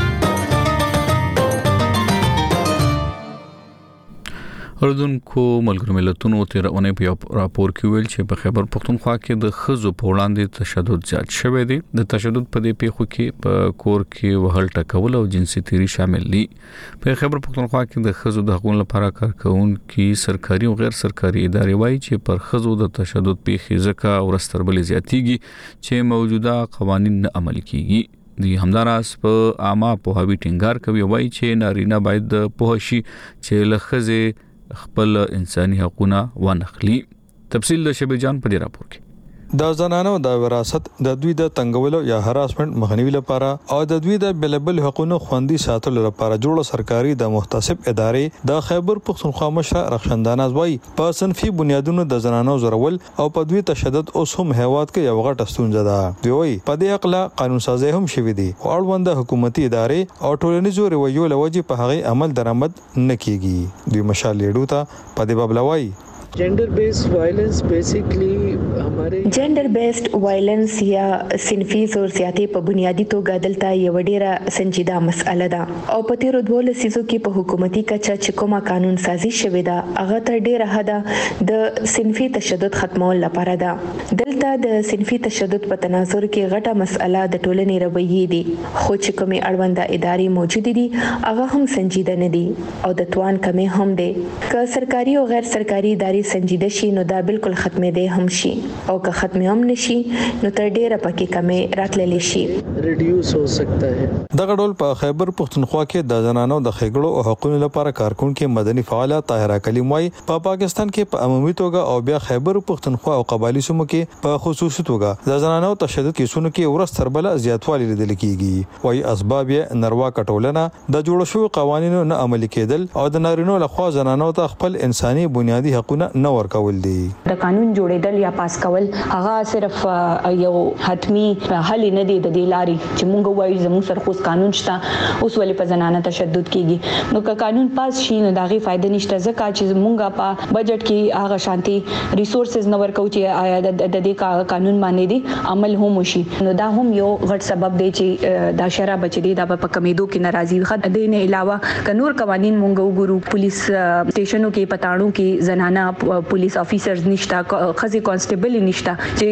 اردوونکو ملګرو ملتونو تیر اونۍ په راپور کې ویل چې په خیبر پختونخوا کې د خزو په وړاندې تشدد زیات شوی دی. د تشدد په دې پیښو کې په کور کې وهل ټکول او جنسي تیری شامل دي. په خیبر پختونخوا کې د خزو د حقوقو لپاره کارکونکو سرکاري او غیر سرکاري ادارې وایي چې پر خزو د تشدد پیښې ځکه ورستربلې زیاتېږي چې موجوده قوانين نه عمل کیږي. د همداراز په عامه پوهاوی ټینګار کوي وایي چې نارینه باید د پوهشي چې لخزه خپل انساني حقوقونه ونخلي. تفصیل د شبي جان په دې راپور کې. د زنانو د وراثت د دوی د تنګولو یا هراسمنت مخنیوي لپاره او د دوی د بلبل حقوقو خوندي ساتلو لپاره جوړ سرکاري د محتسب ادارې د خیبر پختونخوا مشر رخصندانه وای په صنفي بنیادونو د زنانو زورول او په دوی تشدد اوس هم هیواد کې یو غټ ستونزه ده. دوی وای په دې اقلا قانون سازي هم شوې دي او اړوند حکومتي ادارې او ټولنیزو رویو لوجه په هغه عمل درآمد نکېږي. دوی مشال لیډو ته په دې بابلوي gender based violence basically हमारे जेंडर बेस्ड वायलेंस या صنفي زورزياتي په بنیادی توګه دلته یو ډیره سنجیده مسأله ده او په تیر دوه لسیزو کې په حکومتي کچه چې کومه قانون سازي شوې ده هغه تر ډیره حده د صنفي تشدد ختمول لپاره ده. دلته د صنفي تشدد په تناظر کې غټه مسأله د ټولنې رویې دي خو چې کومې اړونده ادارې موجود دي هغه هم سنجیده نه دي او د توان کمی هم دي. که سرکاري او غیر سرکاري ادارې سنجیده شي نو دا بالکل ختمې دی هم شي او که ختمې هم نشي نو تر ډیره پکې کمې راتللی شي ریډیوس هو سکتا ہے. دغه ډول په خیبر پختونخوا کې د زنانو د خېګړو او حقوقو لپاره کارکونکو مدني فعال طاهره کلیم وايي په پاکستان کې په عمومي توګه او بیا خیبر پختونخوا او قبایلی سیمو کې په خصوصي توګه د زنانو تشدد کیسونو کې ورستربله زیاتوالی لیدل کیږي. وايي اسباب یې نروا کټولنه د جوړ شوی قوانینو نه عملي کېدل او د نارینو لخوا زنانو ته خپل انساني بنیادی حقوقونه نه ورکول دي. د قانون جوړېدل یا پاس کول هغه صرف یو حتمی حل نه دی د دې لاري چې مونږ وایو زموږ سره خو قانون شته اوس ولې په زنانه تشدد کیږي. نو که قانون پاس شي نو داغي فائدہ نشته ځکه چې مونږه په بجټ کې هغه شانتي ریسورسز نه ورکو چې آیا د دې قانون باندې دی عمل هم وشي. نو دا هم یو غټ سبب دی چې دا شرع بچی دا په کمیدو کې ناراضي خد د نه علاوه ک نور قوانين مونږ وګورو پولیس سټیشنو کې پټاړو کې زنانه پولیس افیسرز نشتا خزي کانسټیبل نشتا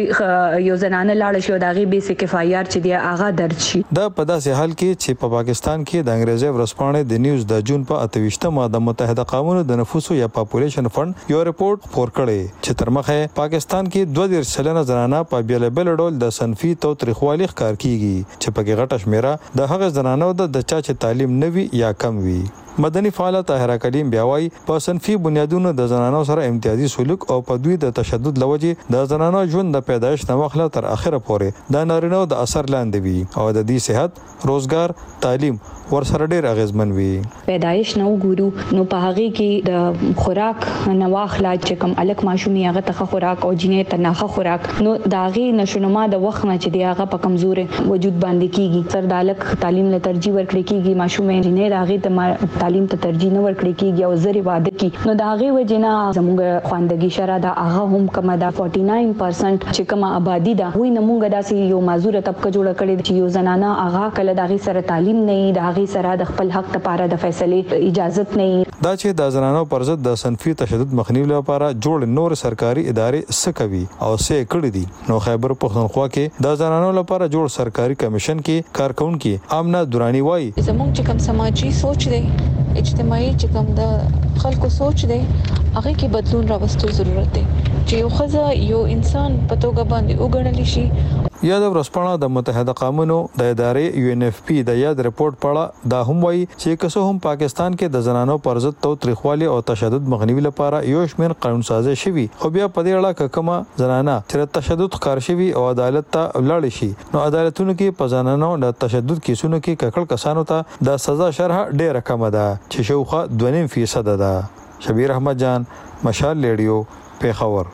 چې یو زنانه لاړ شي او داغي بیسیک اف آی آر چې دی اغا درج شي. دا په داسې حال کې چې په پاکستان کې د انګریزي ورسپانې د نیوز د جون په اتويشتمه د متحده قومونو د نفوسو یا پاپولیشن فند یو ریپورت خور کړي چې تر مخه پاکستان کې دوه ډیر سلنه زنانه په بیل بیل ډول د صنفي تو تاریخوالي ښکار کیږي چې په کې غټه شمیره د هغه زنانو د چا چې تعلیم نوي یا کم وي. مدني فعال طاهره کلیم بیاوي په صنفي بنیادونو د زنانو سره امتیازي سلوک او په دوی د تشدد لوجه د زنانو ژوند د پیدایش نه مخله تر اخره پورې د نارینو د اثر لاندې وي او د دې صحت روزګار تعلیم ورسره ډیر اغیزمن وي. پیدایش نو ګورو نو په هغه کې د خوراک نواخلا چې کوم الک ماشومي هغه ته خوراک او جنې ته نه خوراک نو داغي نشونما د وخت نه چې دی هغه په کمزوري وجود باندې کیږي. سر دالک تعلیم له ترجیح ورکړي کیږي ماشومې جنې داغي ته تعلیم ته ترجیح نه ورکړي کیږي او زری واده کی نو داغي وجنه زموږ خواندګي شره دا هغه هم کما دا فورټي ناین پرسنټ چې کما آبادی دا وای نه مونږ داسې یو معذوره طبقه جوړ کړي چې یو زنانه هغه کله داغي سره تعلیم نه دا هغه سره د خپل حق لپاره د فیصله اجازه نه دا چې د زنانو پر ضد د صنفي تشدد مخنیوي لپاره جوړ نور سرکاري ادارې سکوي او سې کړې دي. نو خیبر پختونخوا کې د زنانو لپاره جوړ سرکاري کمیشن کې کارکونکو آمنه دورانی وای زموږ چې کوم سماجی سوچ دی اجتماعي چې کوم د خلکو سوچ دی هغه کې بدلون راوستو ضرورت دی چې یو خزه یو انسان په توګه باندې وګڼل شي. یا د ورسپانه د متحده قومونو د ادارې یو ان اف پی د یاد ریپورت پړه دا هم وایي چې کسو هم پاکستان کې د زنانو پر ضد تاوتریخوالي او تشدد مخنیوي لپاره یو شمېر قانون سازي شوی خو بیا په دې اړه کما زنانه چې تشدد ښکار شوی او عدالت ته ولاړ شي نو عدالتونو کې په زنانو د تشدد کیسونو کې ککړ کسانو ته د سزا شرح ډیره کم ده چې شوخه دوه نیم فیصد ده. شبیر احمد جان مشال ریډیو پیښور.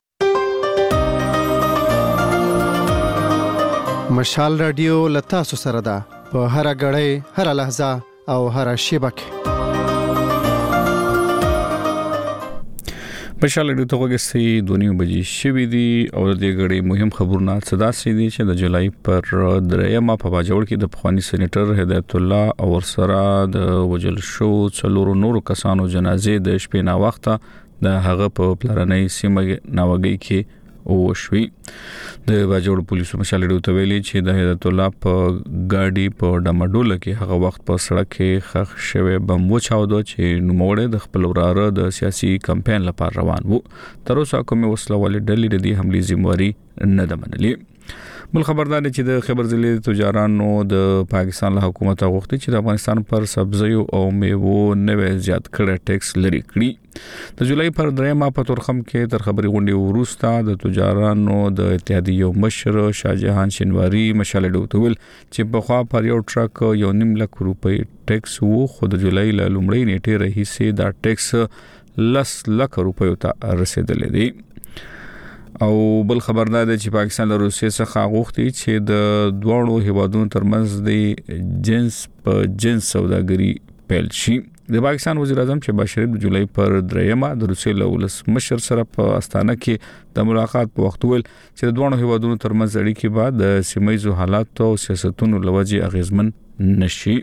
مشال رادیو لتا سو سره ده په هر غړې هر لحظه او هر شیبه کې. مشال ډیو ته وګورئ دونیو بجې شوې دي او د غړي مهم خبرونه صدا سي دي چې د جولای پر درېمه په باجوړ کې د پخوانی سېنیټر هدایت الله او ورسره د وجل شو څلورو نورو کسانو جنازې د شپې نا وخته د هغه په پلرنۍ سیمه ناوګي کې او شوي. د باجوړ پولیسو مشال ډیو ته ویلي چې د هدایت الله په ګاډي په ډمډوله کې هغه وخت په سړک کې خخ شوی بم وچاودو چې نوموړی د خپل وراره د سیاسي کمپاین لپاره روان وو. تر اوسه کومه وسله والي ډلې د دې حملې ذمہواری نه ده منلې. بل خبردار چې د خبر ضلع تجارانو د پاکستان له حکومت غوښتي چې د افغانستان پر سبزیو او میوو نوې زیات کړه ټیکس لري کړی. د جولای پر درېمه په تورخم کې تر خبري غونډې وروسته د تجارانو د اتحادیې مشر شاهجهان شینواری مشال ډوتول چې په خوا پر یو ټرک یو نیم لک روپۍ ټیکس وو، خو د جولای له لومړۍ نیټې راهیسې دا ټیکس لس لک روپۍ ته رسیدلې دی. او بل خبردار دی چې پاکستان له روسیې څخه غوښتي چې د دوه هیوادونو ترمنځ د جنس په جنس سوداګري پیل شي. د پاکستان وزیر اعظم شهباز شریف د جولای پر درېمه د روسیې له ولس مشر سره په استانه کې د ملاقات په وخت ویل چې د دوه هیوادونو ترمنځ اړیکې بعد د سیمایي حالات او سیاستونو لوجه اغیزمن نشي.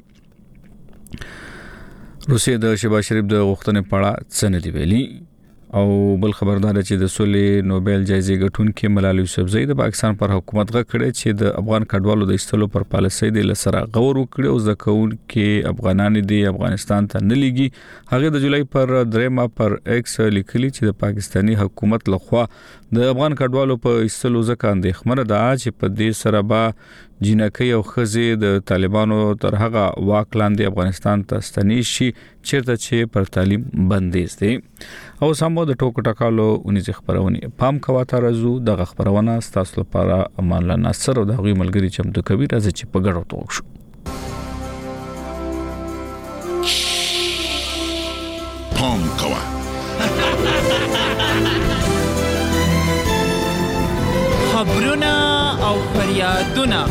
روسیې د شهباز شریف د غوښتنې په اړه څه نه دی ویلي. او بل خبردار چې د سولې نوبل جایزې ګټونکې ملالۍ یوسفزۍ د پاکستان پر حکومت غږ کړی چې د افغان کډوالو د ایستلو پر پالیسۍ د لسره غور وکړي او ځکهون کې افغانان دي افغانستان ته نه لګي. هغه د جولای پر درېمه پر ایکس لیکلي چې د پاکستانی حکومت لخوا د افغان کډوالو په ایستلو ځکه اندېښمنه ده چې په دې سره به جنکۍ او خزې د طالبانو تر هغه واک لاندې افغانستان ته ستنې شي چیرته چې پر تعلیم بندیز دي. او سمو د ټوک ټکالو اونیز خبرونه پام کوا ته رازو د خبرونه ستاسو لپاره امان الله ناصر او د غوی ملګری چمتو کوي راځي چې په ګډو توګه شو. پام کوا خبرونه او فریادونه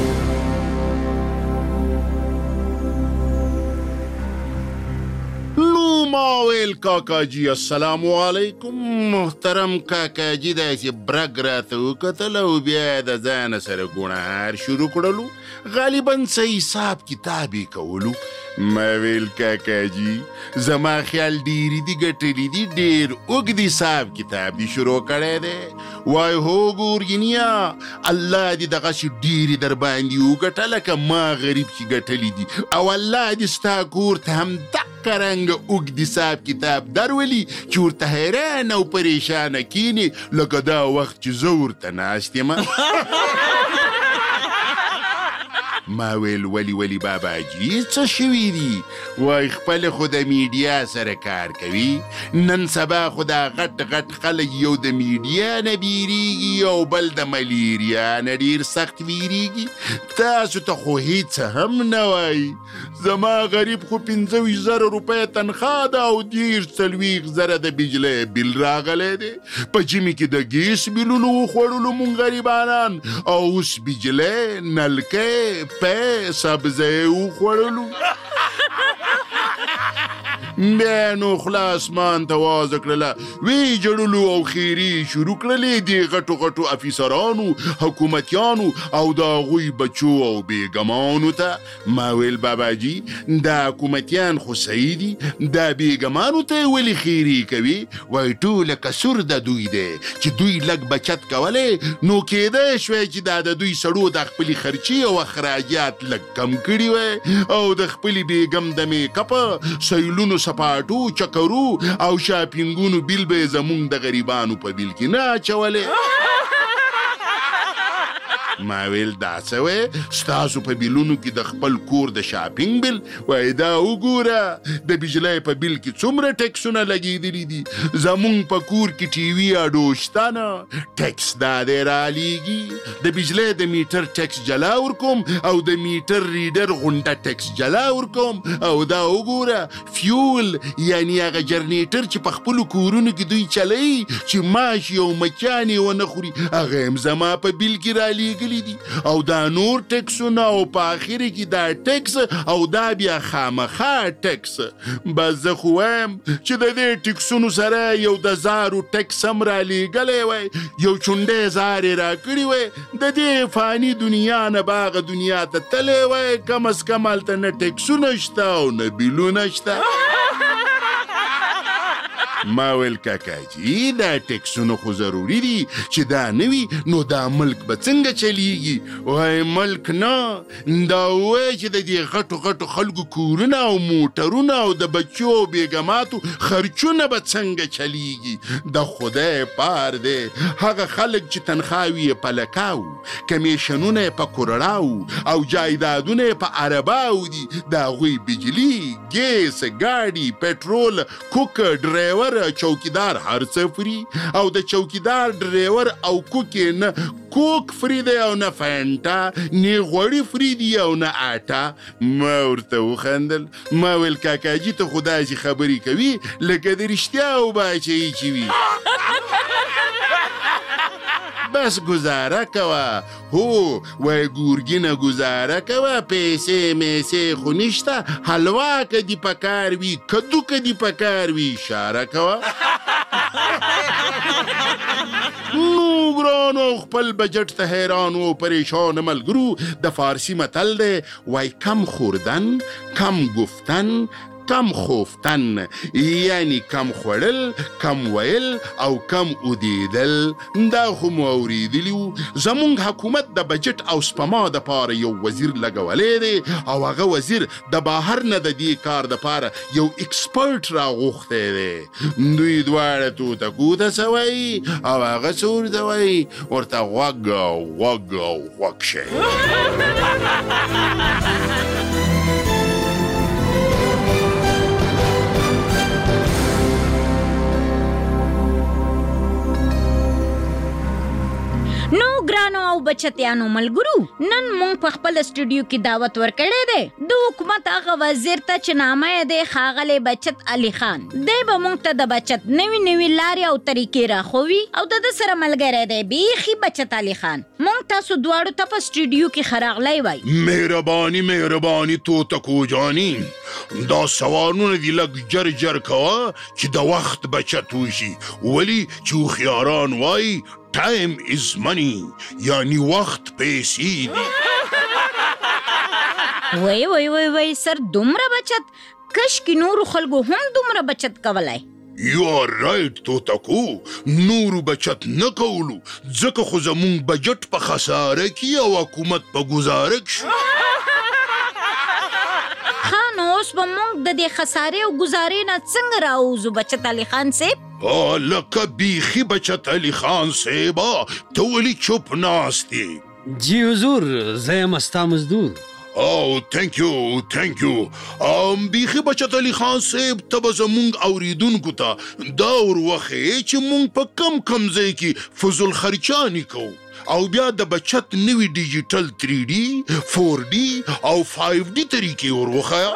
نو ماویل کاکا جی السلام علیکم. محترم کاکا جی داسې برګ راته وکتل او بیا د ځان سره ګونهار شروع کړلو، غالبا څه حساب کتاب یې کولو. ما ویل کاکا جی زما خیال ډیری دی ګټلی دی، ډیر اوږد حساب کتاب دی شروع کړی دی. وای هو ګورګینیا الله دې دغسې ډیرې در باندې وګټه لکه ما غریب چې ګټلی دي، او الله دې ستا کور ته هم دقه رنګه اوږد حساب کتاب درولي چې ورته حیران او پریشانه کینې لکه دا وخت چې زه ورته ناست یم. ما ویل ولی ولی بابا جی څه شوي دي؟ وای خپل خو د میډیا سره کار کوي، نن سبا خو دا غټ غټ خلک یو د میډیا نه بیریږي او بل د ملیریا نه ډیر سخت بیریږي. تاسو ته خو هیڅ هم نه وایي. زما غریب خو پنځه ویشت زره روپۍ تنخوا ده او دېرش څلوېښت زره د بجلی بیل راغلی دی. په ژمي کې د ګیس بیلونو وخوړلو مونږ غریبانان، او اوس بجلی نلکۍ په سبزی وخوړلو. بیا نو خوله اسمان ته وازه کړله، وی جړلو او خیري شروع کړلې د غټو غټو افیسرانو، حکومتیانو او د هغوی بچو او بیګمانو ته. ما ویل بابا جی دا حکومتیان خو صحیح دي، دا بیګمانو ته ولې خیري کوي؟ وای ټوله کسور د دوی دی چې دوی لږ بچت کولی، نو کېدای شوی چې دا د دوی سړو د خپلې خرچې او اخراجات لږ کم کړي وی، او د خپلې بیګم د میکپ، سیلونو سپاټو، چکرو او شاپینګونو بیل به زمونږ د غریبانو په بیل کې نه اچولې. ما ویل دا څه وی؟ ستاسو په بیلونو کې د خپل کور د شاپینګ بیل؟ وای دا وګوره د بجلی په بیل کې څومره ټیکسونه لګېدلي دي. زمونږ په کور کې ټي وي اډو شته نه، ټیکس دا دی رالیږي. د بجلی د میټر ټیکس جلا ورکوم او د میټر ریډر غونډه ټیکس جلا ورکوم. او دا وګوره فیول یعنی هغه جرنیټر چې په خپلو کورونو کې دوی چلوي چې ماش او مچانې ونه خوري، هغه هم زما په بیل کې رالیږي. کړی دي او دا نور ټیکسونه او په اخر کې دا ټیکس او دا بیا خامخا ټیکس. بس زه خو وایم چې د دې ټیکسونو سره یو د زارو ټیکس هم رالیږلی وای، یو چونډی زار یې راکړي وای، د دې فاني دنیا نه باغه دنیا ته تللی وای، کم از کم هلته نه ټیکسونه شته او نه بیلونه شته. ما ویل کاکاجي دا ټیکسونه خو ضروري دي چې دا نه وي نو دا ملک به څنګه چلیږي؟ وای ملک نه، دا وایي چې د دې غټو غټو خلکو کورونه او موټرونه او د بچو او بیګماتو خرچونه به څنګه چلیږي؟ د خدای پار دی هغه خلک چې تنخواوي یې په لکاو، کمیشنونه یې په کورړاو او جایدادونه یې په عرباو دي، د هغوی بجلي، ګیس، ګاډي، پټرول، کوک، ډرایور، چوکیدار هر څه فری، او د چوکیدار ډرایور او کوک نه کوک فری دی او نه فانټا، نه غوړي فری دی او نه آټا. ما ورته وخندل، ما ویل کاکاجي ته خو داسې خبرې کوي لکه د رښتیا او باچهي چې وي. بس گزاره کوه. هو وای ګورګینه گزاره کوه، پیسې میسې خو نشته، حلوا که دی پکار وي، کدو که دی پکار وي، اشاره کوه. نو ګرانو خپل بجټ ته حیران و پریشان ملګرو. د فارسی متل دی وای کم خوردن کم گفتن کم خوفتن، یعنی کم خوړل کم ویل او کم اودیدل. دا خو مو اوریدلي وو. زمونږ حکومت د بجټ او سپما دپاره یو وزیر لګولی دی او هغه وزیر د بهر نه د دې کار دپاره یو اکسپرټ راغوښتی دی. دوی دواړه توته کوته څه وایي او هغه څه ورته وایي، ورته غوږ او غوږ او غوږ شئ. نو ګرانو او بچتیانو ملګرو، نن مونږ په خپل سټوډیو کې دعوت ورکړی دی د حکومت هغه وزیر ته چې نامه یې دی ښاغلی بچت علي خان. دی به مونږ ته د بچت نوي نوي لارې او طریقې راښوي او د ده سره ملګری دی بیخي بچت علي خان. مونږ تاسو دواړو ته په سټوډیو کې ښه راغلی وای. مهرباني مهرباني توتکو جاني، دا سوالونه دي لږ جر جر کوه چې د وخت بچت وشي. ولې چې هوښیاران وایي ټایم از منی، یعنی وخت پیسې دي. وای وای وای وای سر دومره بچت، کشکې نورو خلکو هم دومره بچت کولای. یو آر رایټ توتکو، نورو بچت نه کولو ځکه خو زمونږ بجټ په خساره کې او حکومت په ګزاره کې شو. ښه نو اوس به مونږ د دې خسارې او ګزارې نه څنګه راوځو بچت علي خان صاحب؟ لکه بیخي بچت علي خان صاحبه، ته ولې چوپ ناست یې؟ جی حضور، زه یم ستا مزدور. او تhank you thank you. بیخي بچت علي خان صاحب ته به زمونږ اوریدونکو ته دا ور وښیې چې مونږ په کم کم ځای کې فضل خرچاني کوو او بیا د بچت نوي ډیجیټل تھری ډي فور ډي او فایو ډي طریقې ور وښیه.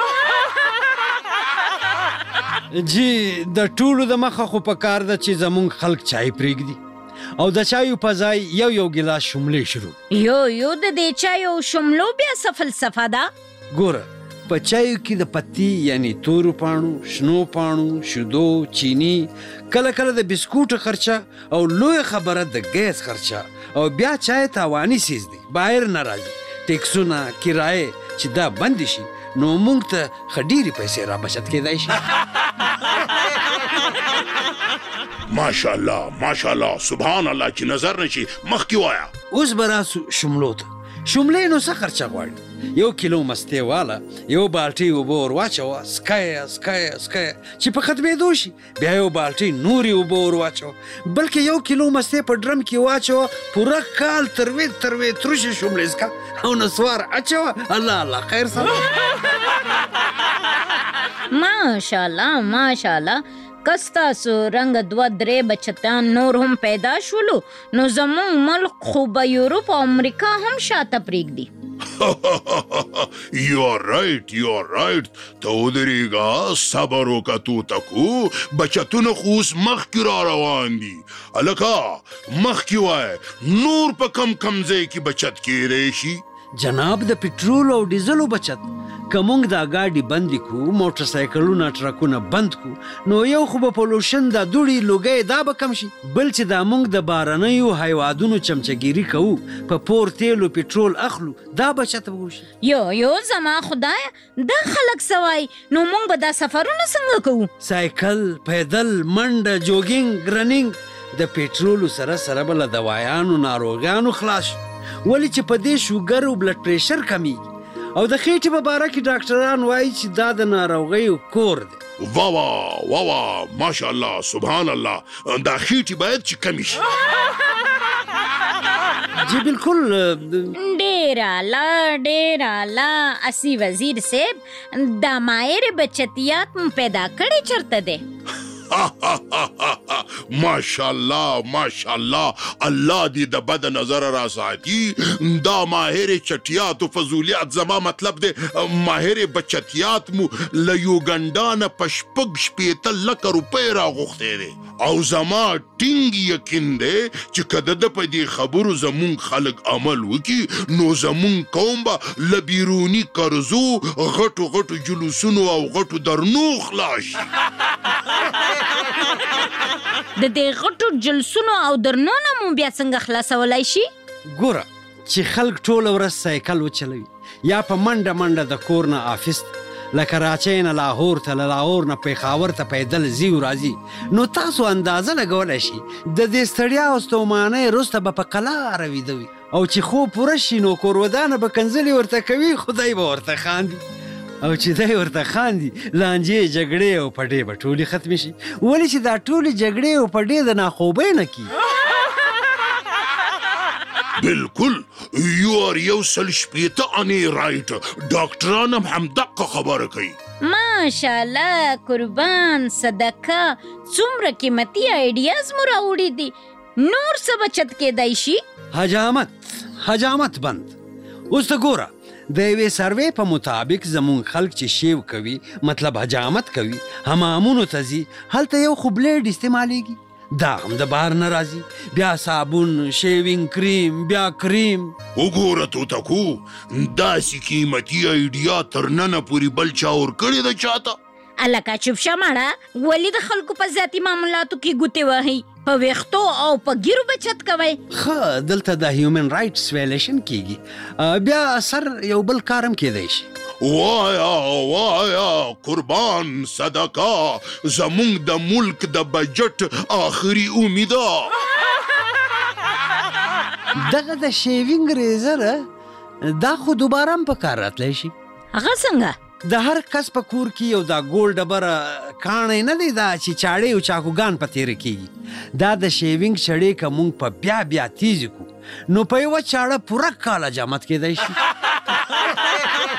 جی د ټولو د مخه خو په کار ده چې زمونږ خلک چای پرېږدي او د چایو په ځای یو یو ګیلاس شملې شروع. یو یو د دې چایو شملو بیا څه فلسفه ده؟ ګوره په چایو کې د پتی یعنی تورو پاڼو، شنو پاڼو، شیدو، چینی، کله کله د بسکوټو خرچه او لویه خبره د ګیس خرچه او بیا چای تاواني سیز دی، باهر نه راځي. ټیکسونه، کرایې چې دا بند شي نو مونږ ته ښه ډېرې پیسې را بچت کېدای شي. ماشاءالله ماشاءالله سبحان الله، چې نظر نشي مخکې وایه. اوس به راسو شملو ته. شملې نو څه خرچه غواړي؟ یو کیلو مستې واله، یو بالټۍ اوبه ور واچوه، سکایه سکایه سکایه چې په ختمېدو شي، بیا یو بالټۍ نورې اوبه ور واچوه، بلکې یو کیلو مستې په ډرم کې واچوه، پوره کال تروې تروې تروشې شملې څکه او نسوار اچوه. الله الله خیر سره. ماشاءالله ماشاءالله، کس تاسو رنګ دوه درې بچتان نور هم پیدا شولو نو زمونږ ملک خو به یورپ او امریکا هم شاته پرېږدي. یو آر رائٹ یو آر رائٹ ته ودرېږه صبر وکړه توتکو بچتونه خو اوس مخکې را روان دي هلکه مخکې وایه نور په کم کم ځای کې بچت کیدی شي جناب د پټرول او ډیزلو بچت که موږ دا ګاډي بندې کړو موټر سایکلونه ټرکونه بند کړو نو یو خو به پولوشن دا دوړې لوګی دا به کم شي بل چې دا موږ د بارنیو حیوادونو چمچهګیري کوو په پور تیلو پټرول اخلو دا بچت به وشي یو یو زما خدای دا خلک سوای نو موږ به دا سفرونه څنګه کوو سایکل پیدل منډه جوګینګ رنینګ د پټرولو سره سره به له دوايانو ناروغیانو خلاص ولی چې په دې شوګر او بلډ پریشر کمیږي او د خېټې په باره کې ډاکټران وایي چې دا د ناروغیو کور دی وا وا وا وا ماشاءالله سبحان الله دا خېټې باید چې کمی شي جی بالکل ډېر اعلی ډېر اعلی اسی وزیر صاحب دا ماهر بچتیات مو پیدا کړی چرته دی ماشاءالله ماشاءالله الله دې د بد نظر را ساتي دا ماهر چټیات او فضولیات زما مطلب دی ماهر بچتیات مو له یوګنډا نه په شپږ شپېته لکه روپۍ راغوښتی دی او زما ټینګ یقین دی چې که د ده په دې خبرو زمونږ خلک عمل وکړي نو زمونږ قوم به له بیروني قرضو غټو غټو جلوسونو او غټو درنو خلاص شي د دې غټو جلسونو او درنو نه مو بیا څنګه خلاصولی شي ګوره چې خلک ټوله ورځ سایکل وچلوي یا په منډه منډه د کور نه آفس لکه راچی نه لاهور ته له لاهور نه پیښاور ته پیدل ځي او راځي نو تاسو اندازه لګولی شي د دې ستړیا او ستومانۍ وروسته به په قلاره ویده وي او چې خوب پوره شي نو کورودانه به کنځلې ورته کوي خدای به ورته خاندي او چې دی ورته خاندي لانجې جګړې او پډې به ټولې ختمې شي ولې چې دا ټولې جګړې او پډې د ناخوبۍ نه کي بالکل یو آر یو سل شپېته انې رایټ ډاکټران هم همدقه خبره کوي ماشاءالله قربان صدقه څومره قیمتي آیډیاز مو راوړي دي نور څه بچت کیدای شي حجامت حجامت بند اوس ته ګوره د یوې سروې په مطابق زمونږ خلک چې شیو کوي مطلب حجامت کوي حمامونو ته ځي هلته یو خو بلیډ استعمالیږي دا هم د بهر نه راځي بیا صابون شیوینګ کریم بیا کریم وګوره توتکو داسې قیمتي آیډیا تر ننه پورې بل چا ورکړې ده چاته الکه چوپ شه ماړه ولې د خلکو په ذاتي معاملاتو کې ګوتې وهئ په ویښتو او په ګیرو بچت کوئ ښه دلته د هیومن رایټس ویلیشن کیږي بیا اثر یو بل کارم کیدی شي وایا وایا قربان صدقه زمونږ د ملک د بجټ آخري امیده دغه د شیوینګ ریزر دا خو دوباره هم په کار راتلی شي هغه څنګه د هر کس په کور کې یو دا ګول ډبره کاڼی نه دی دا چې چاړې او چاقوګان په تیره کیږي دا د شیوینګ چړې که موږ په بیا بیا تیزې کړو نو په یوه چاړه پوره کال حجامت کیدی شي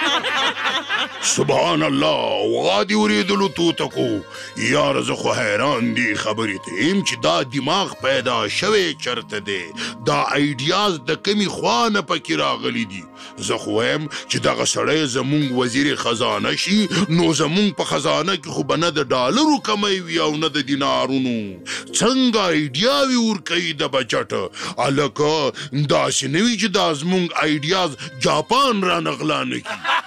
سبحان الله وادي ورېدلو توتکو یاره زه خو حیران دي خبرې ته یم چې دا دماغ پیدا شوی چرته دی دا آیډیاز د کمې خوا نه پکې راغلی دي زه خو وایم چې دغه سړی زمونږ وزیر خزانه شي نو زمونږ په خزانه کې خو به نه د ډالرو کمی وي او نه د دینارونو څنګه آیډیاوې ورکوي د بچټ هلکه داسې نه وي چې دا زمونږ آیډیاز جاپان رانغلا نه کړي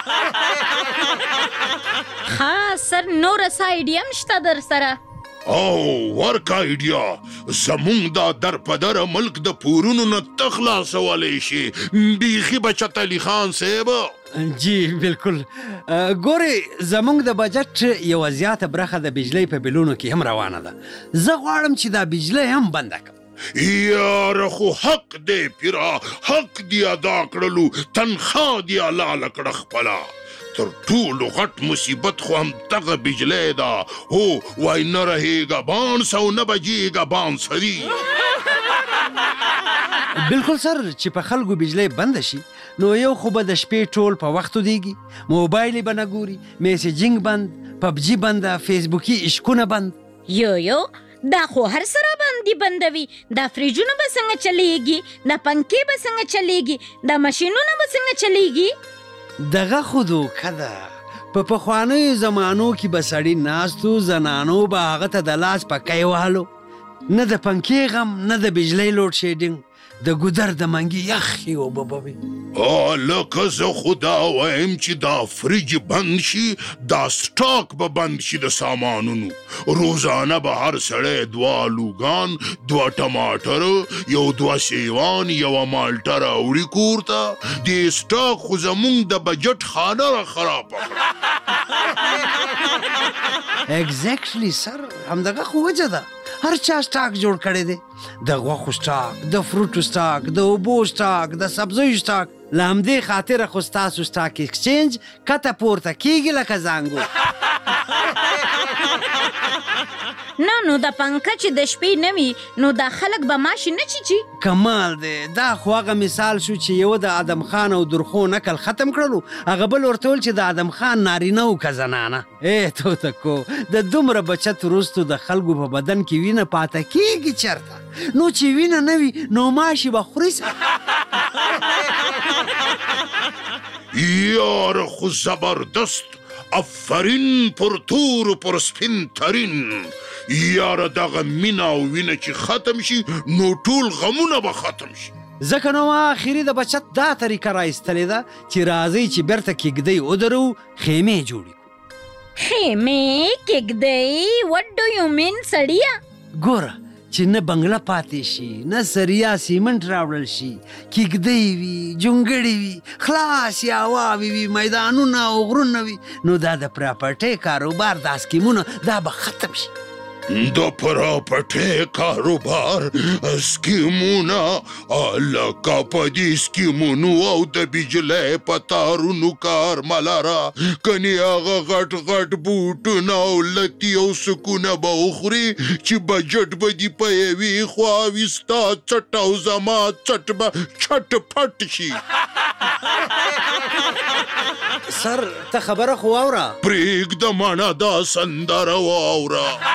ها سر نور څه آیډیا هم شته در سره او ورک آیډیا زمونږ دا در په دره ملک د پورونو نه ته خلاصولی شي بیخي بچت علي خان صاحب جی بالکل ګورې زمونږ د بجټ یوه زیاته برخه د بجلۍ په بلونو کې هم روانه ده زه غواړم چې دا بجلۍ هم بنده کړم یاره خو حق دی پیرا حق دی ادا کړلو تنخوا دی حلاله کړه خپله تر ټولو غټ مصیبت خو هم دغه بجلی ده هو وای نه رهېږه بانس او نه بجېږه بانسري بالکل سر چې په خلکو بجلی بنده شي نو یو خو به د شپې ټول په وخت ودیږي موبایل به نه ګوري میسیجینګ بند پبجي بنده فیسبوکي عشقونه بند یو یو دا خو هر سره بند هم دی بندوي. دا فریجونه به څنګه چلیږي؟ دا پنکې به څنګه چلیږي؟ دا ماشینونه به څنګه چلیږي؟ دغه خو دوکه ده. په پخوانیو زمانو کې به سړي ناستو، زنانو به هغه ته د لاس پکی وهلو. نه د پنکې غم، نه د بجلۍ لوډ شیډینګ، د ګودر د منګي یخې اوبه به وي. لکه زه خو دا وایم چې دا فریج بند شي، دا سټاک به بند شي د سامانونو. روزانه به هر سړی دوه الوګان، دوه ټماټر، یو دوه سیوان، یوه مالټه راوړي کور ته. دې سټاک خو زمونږ د بجټ خانه را خرابه کړه. اگزیکټلی سر، همدغه خو وجه ده. هر چا سټاک جوړ کړی دی، د غوښو سټاک، د فروټو سټاک، د اوبو سټاک، د سبزیو سټاک. له همدې خاطره خو ستاسو سټاک ایکسچینج کته پورته کیږي لکه زانګو. نه نو د پنکه چې د شپې نه وي نو دا خلک به ماشي نه چیچي. کمال دی. دا خو هغه مثال شو چې یو د ادم خان او درخو نکل ختم کړلو، هغه بل ورته ویل چې د ادم خان نارینه و که زنانه. ای توتکو، د دومره بچت وروستو د خلکو په بدن کې وینه پاته کیږي چېرته؟ نو چې وینه نه وي نو ماشي به خوري سه. یار خو زبردست، افرین پر تور پر سپین ترین. یاره دغه مینه او وینه چې ختم شي نو ټول غمونه به ختم شي. ځکه نو آخري د بچت دا طریقه رایستلې ده چې راځئ چې بیرته کېږدۍ ودرو، خیمې جوړې کړو. خیمې کېږدۍ؟ وټ ډو یو مین سړیه؟ ګوره چې نه بنګله پاتې شي، نه سریا سیمنټ راوړل شي، کېږدۍ وي، جونګړې وي، خلاصې هواوې وي، میدانونه او غرونه وي، نو دا د پراپرټۍ کاروبار دا سکیمونه دا به ختم شي. د پراپرټۍ کاروبار سکیمونه لکه په دې سکیمونو او د بجلۍ په تارونو کار ملاره، کنې هغه غټ غټ بوټونه او لتي او سکونه به وخوري چې بجټ به دي په یوې خوا وي، ستا چټ او زما چټ به چټ پټ شي. سر ته خبره خو واوره. پرېږده مانا دا سندره واوره.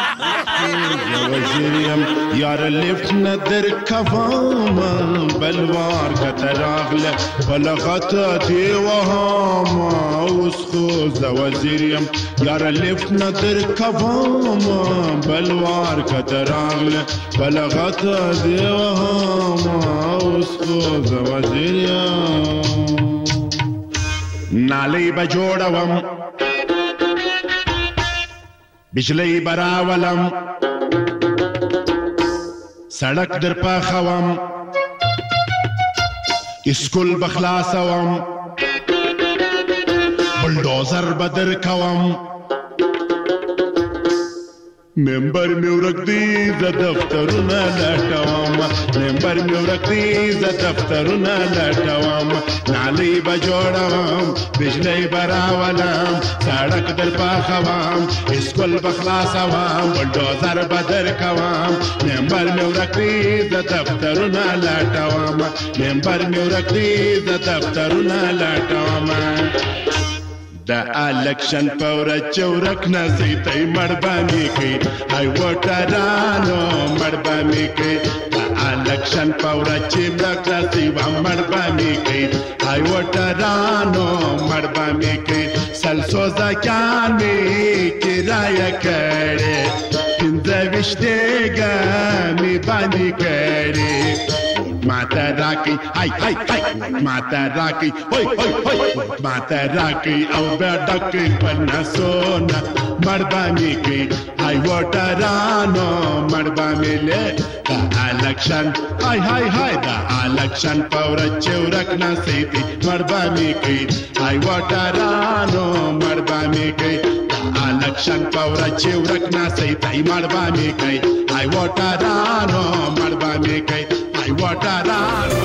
وزیریم یار لیفت ندر کواما، بلوار کتر آغله بلغت دیوهاما. اوس خو ز وزیریم یار لیفت ندر کواما، بلوار کتر آغله بلغت دیوهاما. اوس خو ز وزیریم نالی بجوڑوم، بجلی براولم، سڑک در پاخوم، اسکول بخلاصوم، بلدوزر بدر کوم. ممبر می ورک دی ز دفترونه لټوم، ممبر می ورک دی ز دفترونه لټوم. نالی به جوړوم، بجلی به راولم، سړک در پاخوم، اسکول به خلاصوم، بلډوزر به در کوم. ممبر می ورک دی ز دفترونه لټوم، ممبر می ورک دی ز دفترونه لټوم. د الکشن پورا چورک نسی تی مړبانی کوي، هاي وټرانو مړبانی کوي. د الکشن پورا چورک نسی و مړبانی کوي، هاي وټرانو مړبانی کوي. سلسو ځکان می کرایه کړي، پنځه وشتګه می باندې کړي. ماتا راکی هاي هاي هاي ماتا راکی هوي هوي هوي ماتا راکی او بډکې پناسونا مړبانی کی هاي وټرانو مړبانی له دا الکشن هاي هاي هاي دا الکشن پور چورک نسیتی مړبانی کی هاي وټرانو مړبانی کی دا الکشن پور چورک نسیتی مړبانی کی هاي وټرانو مړبانی کی هاي وټرانو.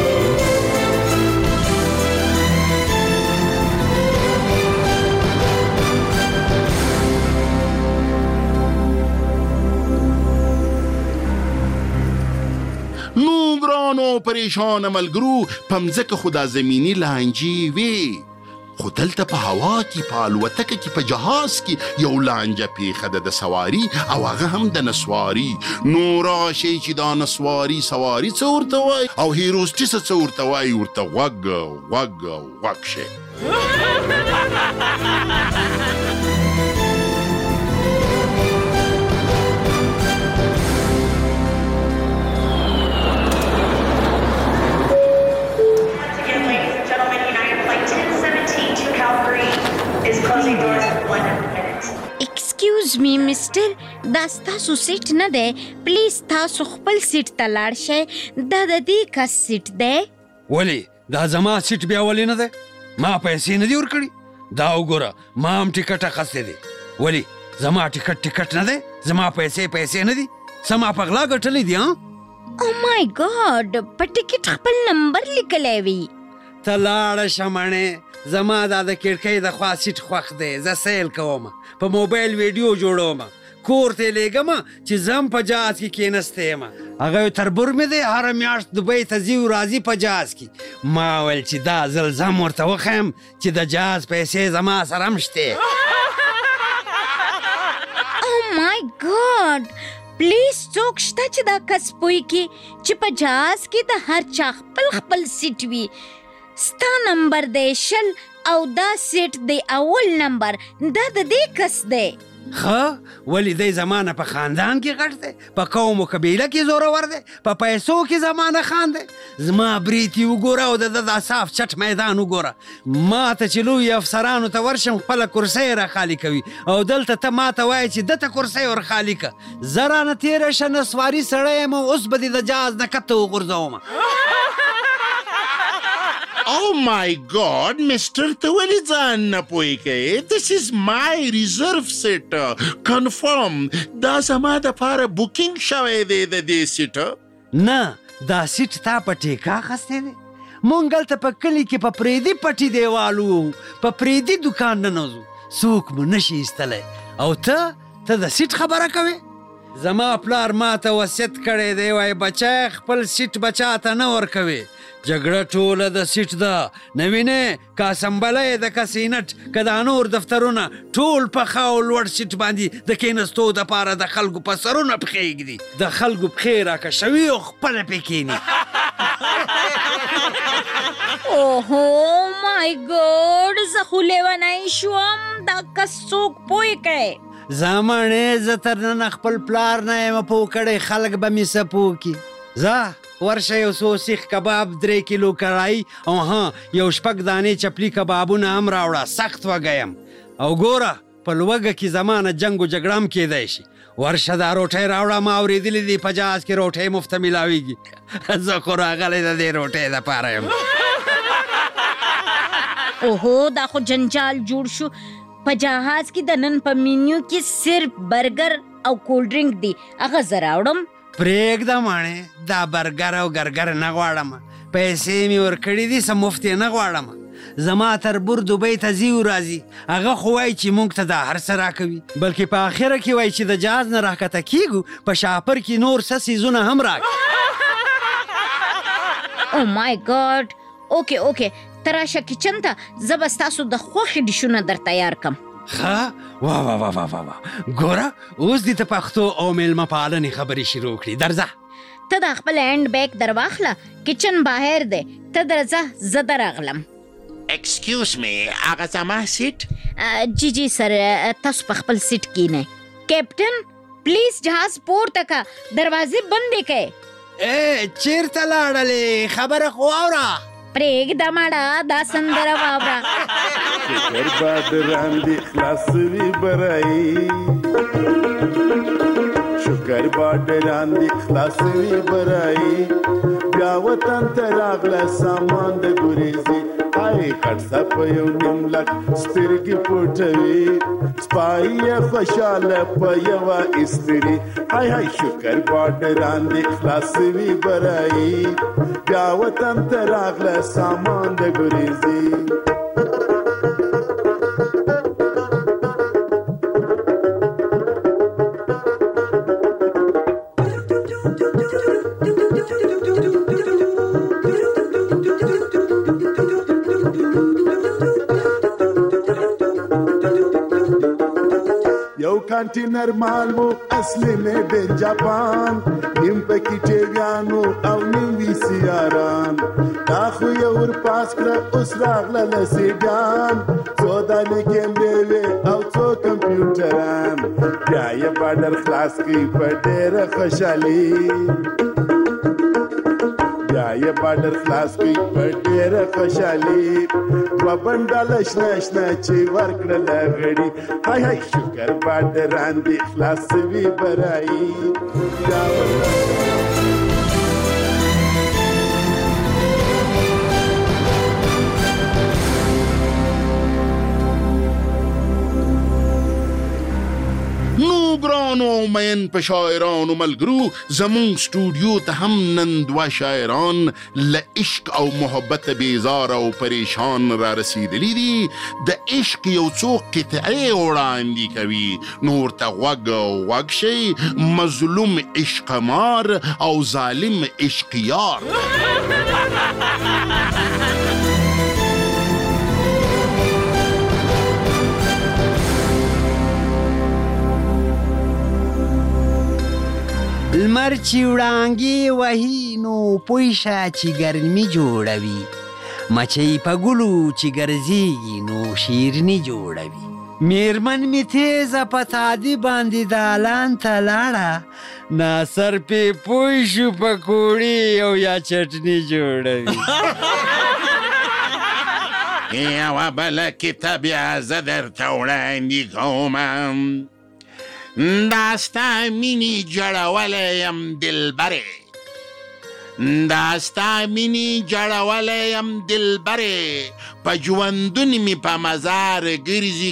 نو ګرانو پریشان ملګرو، پمځکه خدا زمینی لانجی وی، خو دلته په هوا کې په الوتکه کې په جهاز کې یو لانجه پیښه ده د سواري او هغه هم د نسواري. نو راشئ چې دا نسواري سواري څه ورته وایي او هیروسټیس څه ورته وایي ورته غوږ غوږ غوږ شئ. ایکسکیوز می میسټر دا ستاسو سیټ نه دی. پلیز تاسو خپل سیټ ته لاړ شئ. دا د دې کس سیټ دی. ولې دا زما سیټ بیا ولې نه دی؟ ما پیسې نه دي ورکړي. دا وګوره ما هم ټیکټ اخیستی دی. ولې زما ټیکټ ټیکټ نه دی؟ زما پیسې پیسې نه دي؟ څه ما په غلا ګټلی دي؟ او مای ګاډ په ټیکټ خپل نمبر لیکلی وي. ته لاړه شه مڼې. زما دا د کړکۍ د خوا سیټ خوښ دی. زه سیل کوم، په موبایل ویډیو جوړوم، کور ته لیږم چې زم په جهاز کې کېنستی یم. هغه تربور مې دی هره میاشت دوبۍ ته ځي او راځي په جهاز کې. ما ویل چې دا ځل زم ورته وښیم چې د جهاز پیسې زما سره هم شتې. او مای ګاډ پلیز څوک شته چې دا کس پوی کې چې په جهاز کې د هر چا خپل خپل سیټ وي. ستا نمبر دی شل او دا سیټ دی اول نمبر. دا د دې کس دی. ښه ولې دی زمانه په خاندان کې غټ دی، په قوم و قبیله کې زورور دی، په پیسو کې زمانه خان دی. زما بریتي وګوره او د ده دا صاف چټ میدان وګوره. ما ته چې لوی افسرانو ته ورشم خپله کرسۍ را خالي کوي او دلته ته ما ته وایې چې ده ته کرسۍ ور خالي که. زه رانه تېره شه نسواري سړی یم اوس به دې د جهاز نه کته وغورځومه. Oh my God, Mister ته ولې ځان نه پوی کوې؟ This is my reserve seat. Confirm. دا زما دپاره بوکینګ شوی دی د دې سیټ. نه دا سیټ تا په ټیکه اخیستی دی. مونږ هلته په کلي کې په پریدي پټي دیوال وو، په پریدي دوکان ننوځو، څوک مو نشي ایستلی. او ته ته د سیټ خبره کوې؟ زما پلار ما ته وصیت کړی دی، وایي بچی خپل سیټ بچا ته نه ورکوې. جګړه ټوله د سیټ ده. نه وینې که اسمبلی د که سینټ که دا نور دفترونه ټول په ښه او لوړ سیټ باندې د کېنستو دپاره د خلکو په سرونه پښې ږدي. د خلکو پښې راکشوي او خپله پې کښېني. اوهو مای ګاډ زه خو لیونی شوم. دا کس څوک پوی کوي؟ زمانې زه تر ننه خپل پلار نه یم پوه کړی، خلک به مې څه پوه کړي. ځه ورشه یو څو سیخ کباب درې کیلو کړای او ها یو شپږ دانې چپلي کبابونه هم راوړه. سخت وږی یم او ګوره په لوږه کې زمانه جنګ و جګړه هم کیدی شي. ورشه دا روټۍ راوړه. ما اورېدلي دي په جهاز کې روټۍ مفته میلاویږي. زه خو راغلی د دې روټۍ دپاره یم. اوهو دا خو جنجال جوړ شو. په جهاز کې د نن په مینیو کې صرف برګر او کولډ ډرینک دی. هغه زه راوړم. پرېږده ماڼې دا برګر او ګرګر نه غواړم. پیسې مې ورکړي دي څه مفت یې نه غواړم. زما تربور دوبۍ ته ځي او راځي. هغه خو وایي چې موږ ته دا هر څه راکوي، بلکې په اخره کې وایي چې د جهاز نه راښکته کېږو په شاپر کې نور څه څیزونه هم راکړي. او مای ګاډ. اوکې اوکې ته راشه کچن ته، زه به ستاسو د خوښې ډیشونه در تیار کړم. ښه وا وا وا وا وا ګوره اوس دې ته پښتو او میلمه پالنې خبرې شروع کړي. درځه ته د خپل هینډ بیگ در واخله. کچن بهر دی، ته درځه زه درغلم. ایکسکیوز می هغه زما سیټ؟ جی جی سر تاسو په خپل سیټ کښېنئ. کیپټن پلیز جهاز پورته که، دروازې بندې کړئ. ای چیرته لاړلې؟ خبره خو واوره. پرېږده ماړه دا سندره واوره. شکر بادران دي خلاصوي برای، شکر بادران دي خلاصوي برای، بیا وطن ته راغله سامان د ګریزي. هاي کټسه په یو نیم لک سترګې پټوي، سپای یې خوشحاله په یوه استري. هاي هاي شکر بادران دي خلاصوي برای، بیا وطن ته راغله سامان د ګریزي. انټي نرمال وو اصلي مې د جاپان نیم پکې ټیویانو او نیم وی سي آران دا خو یې ور پاس کړه اوس راغله لسیډان څو دانې کیمرې وې او څو کمپیوټران بیا یې بارډر خلاص کړي په ډېره خوشحالي بیا یې بارډر خلاص کړي په ډېره خوشحالي دوه بنډله شنه شنه چې ورکړله غړي هی هی شکر بارډران دې خلاص سوي برایي نو ګرانو مین په شاعرانو ملګرو زمون سټوډیو ته هم نن دوه شاعران له عشق او محبت بیزار او پریشان را رسیدلی دي د عشق یو څو قطعې وړاندې کوي نور ته غوږ غوږ شي مظلوم عشق مار او ظالم عشق یار لمر چې وړانګې وهي نو پوه شه چې ګرمي جوړوي مچۍ په ګلو چې ګرځېږي نو شیرني جوړوي میرمن مې تیزه په تادي باندې دالان ته لاړه ناصر پې پوه شو پکوړې او یا چټني جوړوي یوه بله کتاب بیا زه درته وړاندې کوم دا ستا مینې جړولی یم دلبرې دا ستا مینې جړولی یم دلبرې په ژوندون مې په مزار ګرځي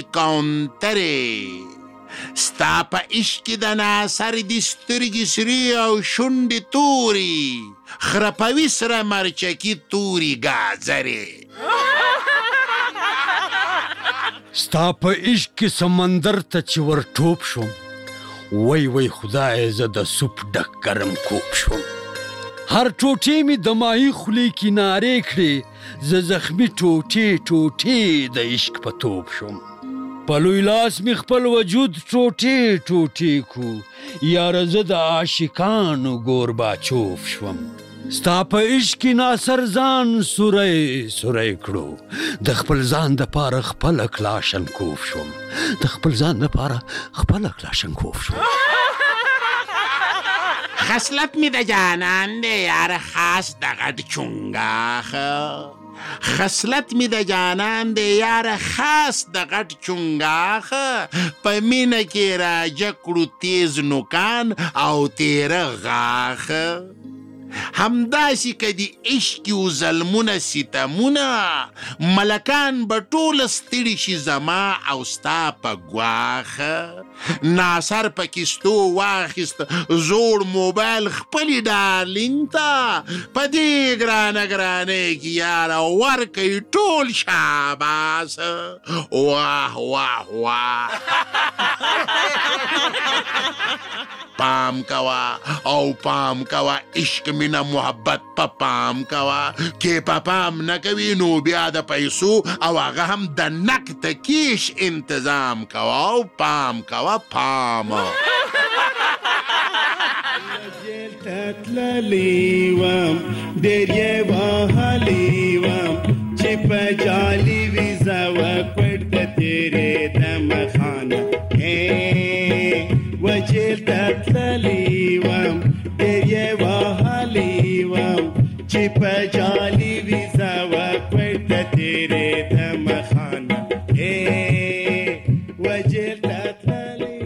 کاونترې ستا په عشق کې د ناصر دي سترګې سرې او شونډې تورې خرپوي سره مرچکي تورې ګازرې ستا په عشق کې سمندر ته چې ور ټوپ شوم وای وای خدای زه د سوپ ډک ګرم کوب شوم هر ټوټې مې د ماهي خولې کنارې کړې زه زخمي ټوټې ټوټې د عشق په توپ شوم په لوی لاس مې خپل وجود ټوټې ټوټې کو یاره زه د عاشقانو ګورباچوف شوم ستا په عشق کې ناصر ځان سوری سوری کړو د خپل ځان دپاره خپله کلاشنکوف شوم د خپل ځان دپاره خپله کلاشنکوف شوم خصلت می د جانان دی یار خاص د غټ چونګاخه خصلت می د جانان دی یار خاص د غټ چونګاخه په مینه کې راجه کړو تیز نوکان او تیره غاخه همداسې که د عشق و ظلمونه ستمونه ملکان به ټوله ستړي شي زما او ستا په ګواښه ناصر په کیستو واخیست زوړ موبایل خپلې ډارلینګ ته په دې ګرانه ګرانۍ کې یاره ورکوي ټول شاباس واه واه واه پام کوا او پام کوا عشق مینا محبت په پا پام کوا کې په پا پام نه کوي نو بیا د پیسو او هغه هم د نقد کیش انتظام کوا او پام کوا پام تتللی وم ډېر یې وهلی وم چې په جالي ویزا وکړ د تیرې دمخانه وجل تتللی وم ډېر یې وهلی وم چې په جالي ویزا وکړ د تیرې دمخانه وجل تتللی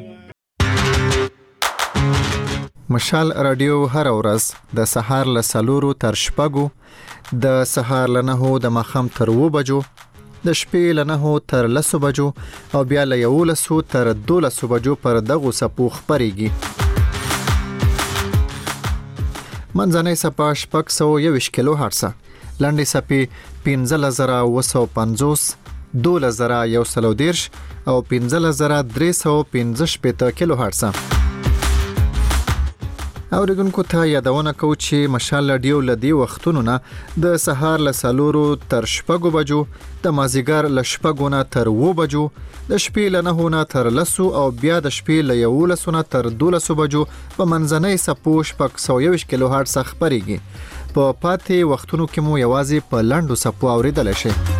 مشال رادیو هر ورځ د سهار له څلورو تر شپږو د سهار له نهو د ماښام تر اووه بجو د شپې له نهو تر لسو بجو او بیا له یولسو تر دولسو بجو پر دغو څپو خپرېږي. منځنۍ څپه شپږ سوه یوویشت کیلو هرټزه، لنډې څپې پنځلس زره اووه سوه پنځوس، دولس زره یو سل او دېرش او پنځلس زره درې سوه پنځه شپېته کیلو هرټزه. اوریدونکو ته یادونه کوو چې مشال رادیو لدی وختونو نه د سهار له سلورو تر شپږو بجو، د مازیګر له شپږو نه تر اوو بجو، د شپې له نهو نه تر لسو او بیا د شپې له یولسو نه تر دولسو بجو په منځنۍ څپو شپږ سوه یوویشت کیلو هرټز خپرېږي. په پاتې وختونو کې مو یوازې په لنډو څپو اورېدلی شئ.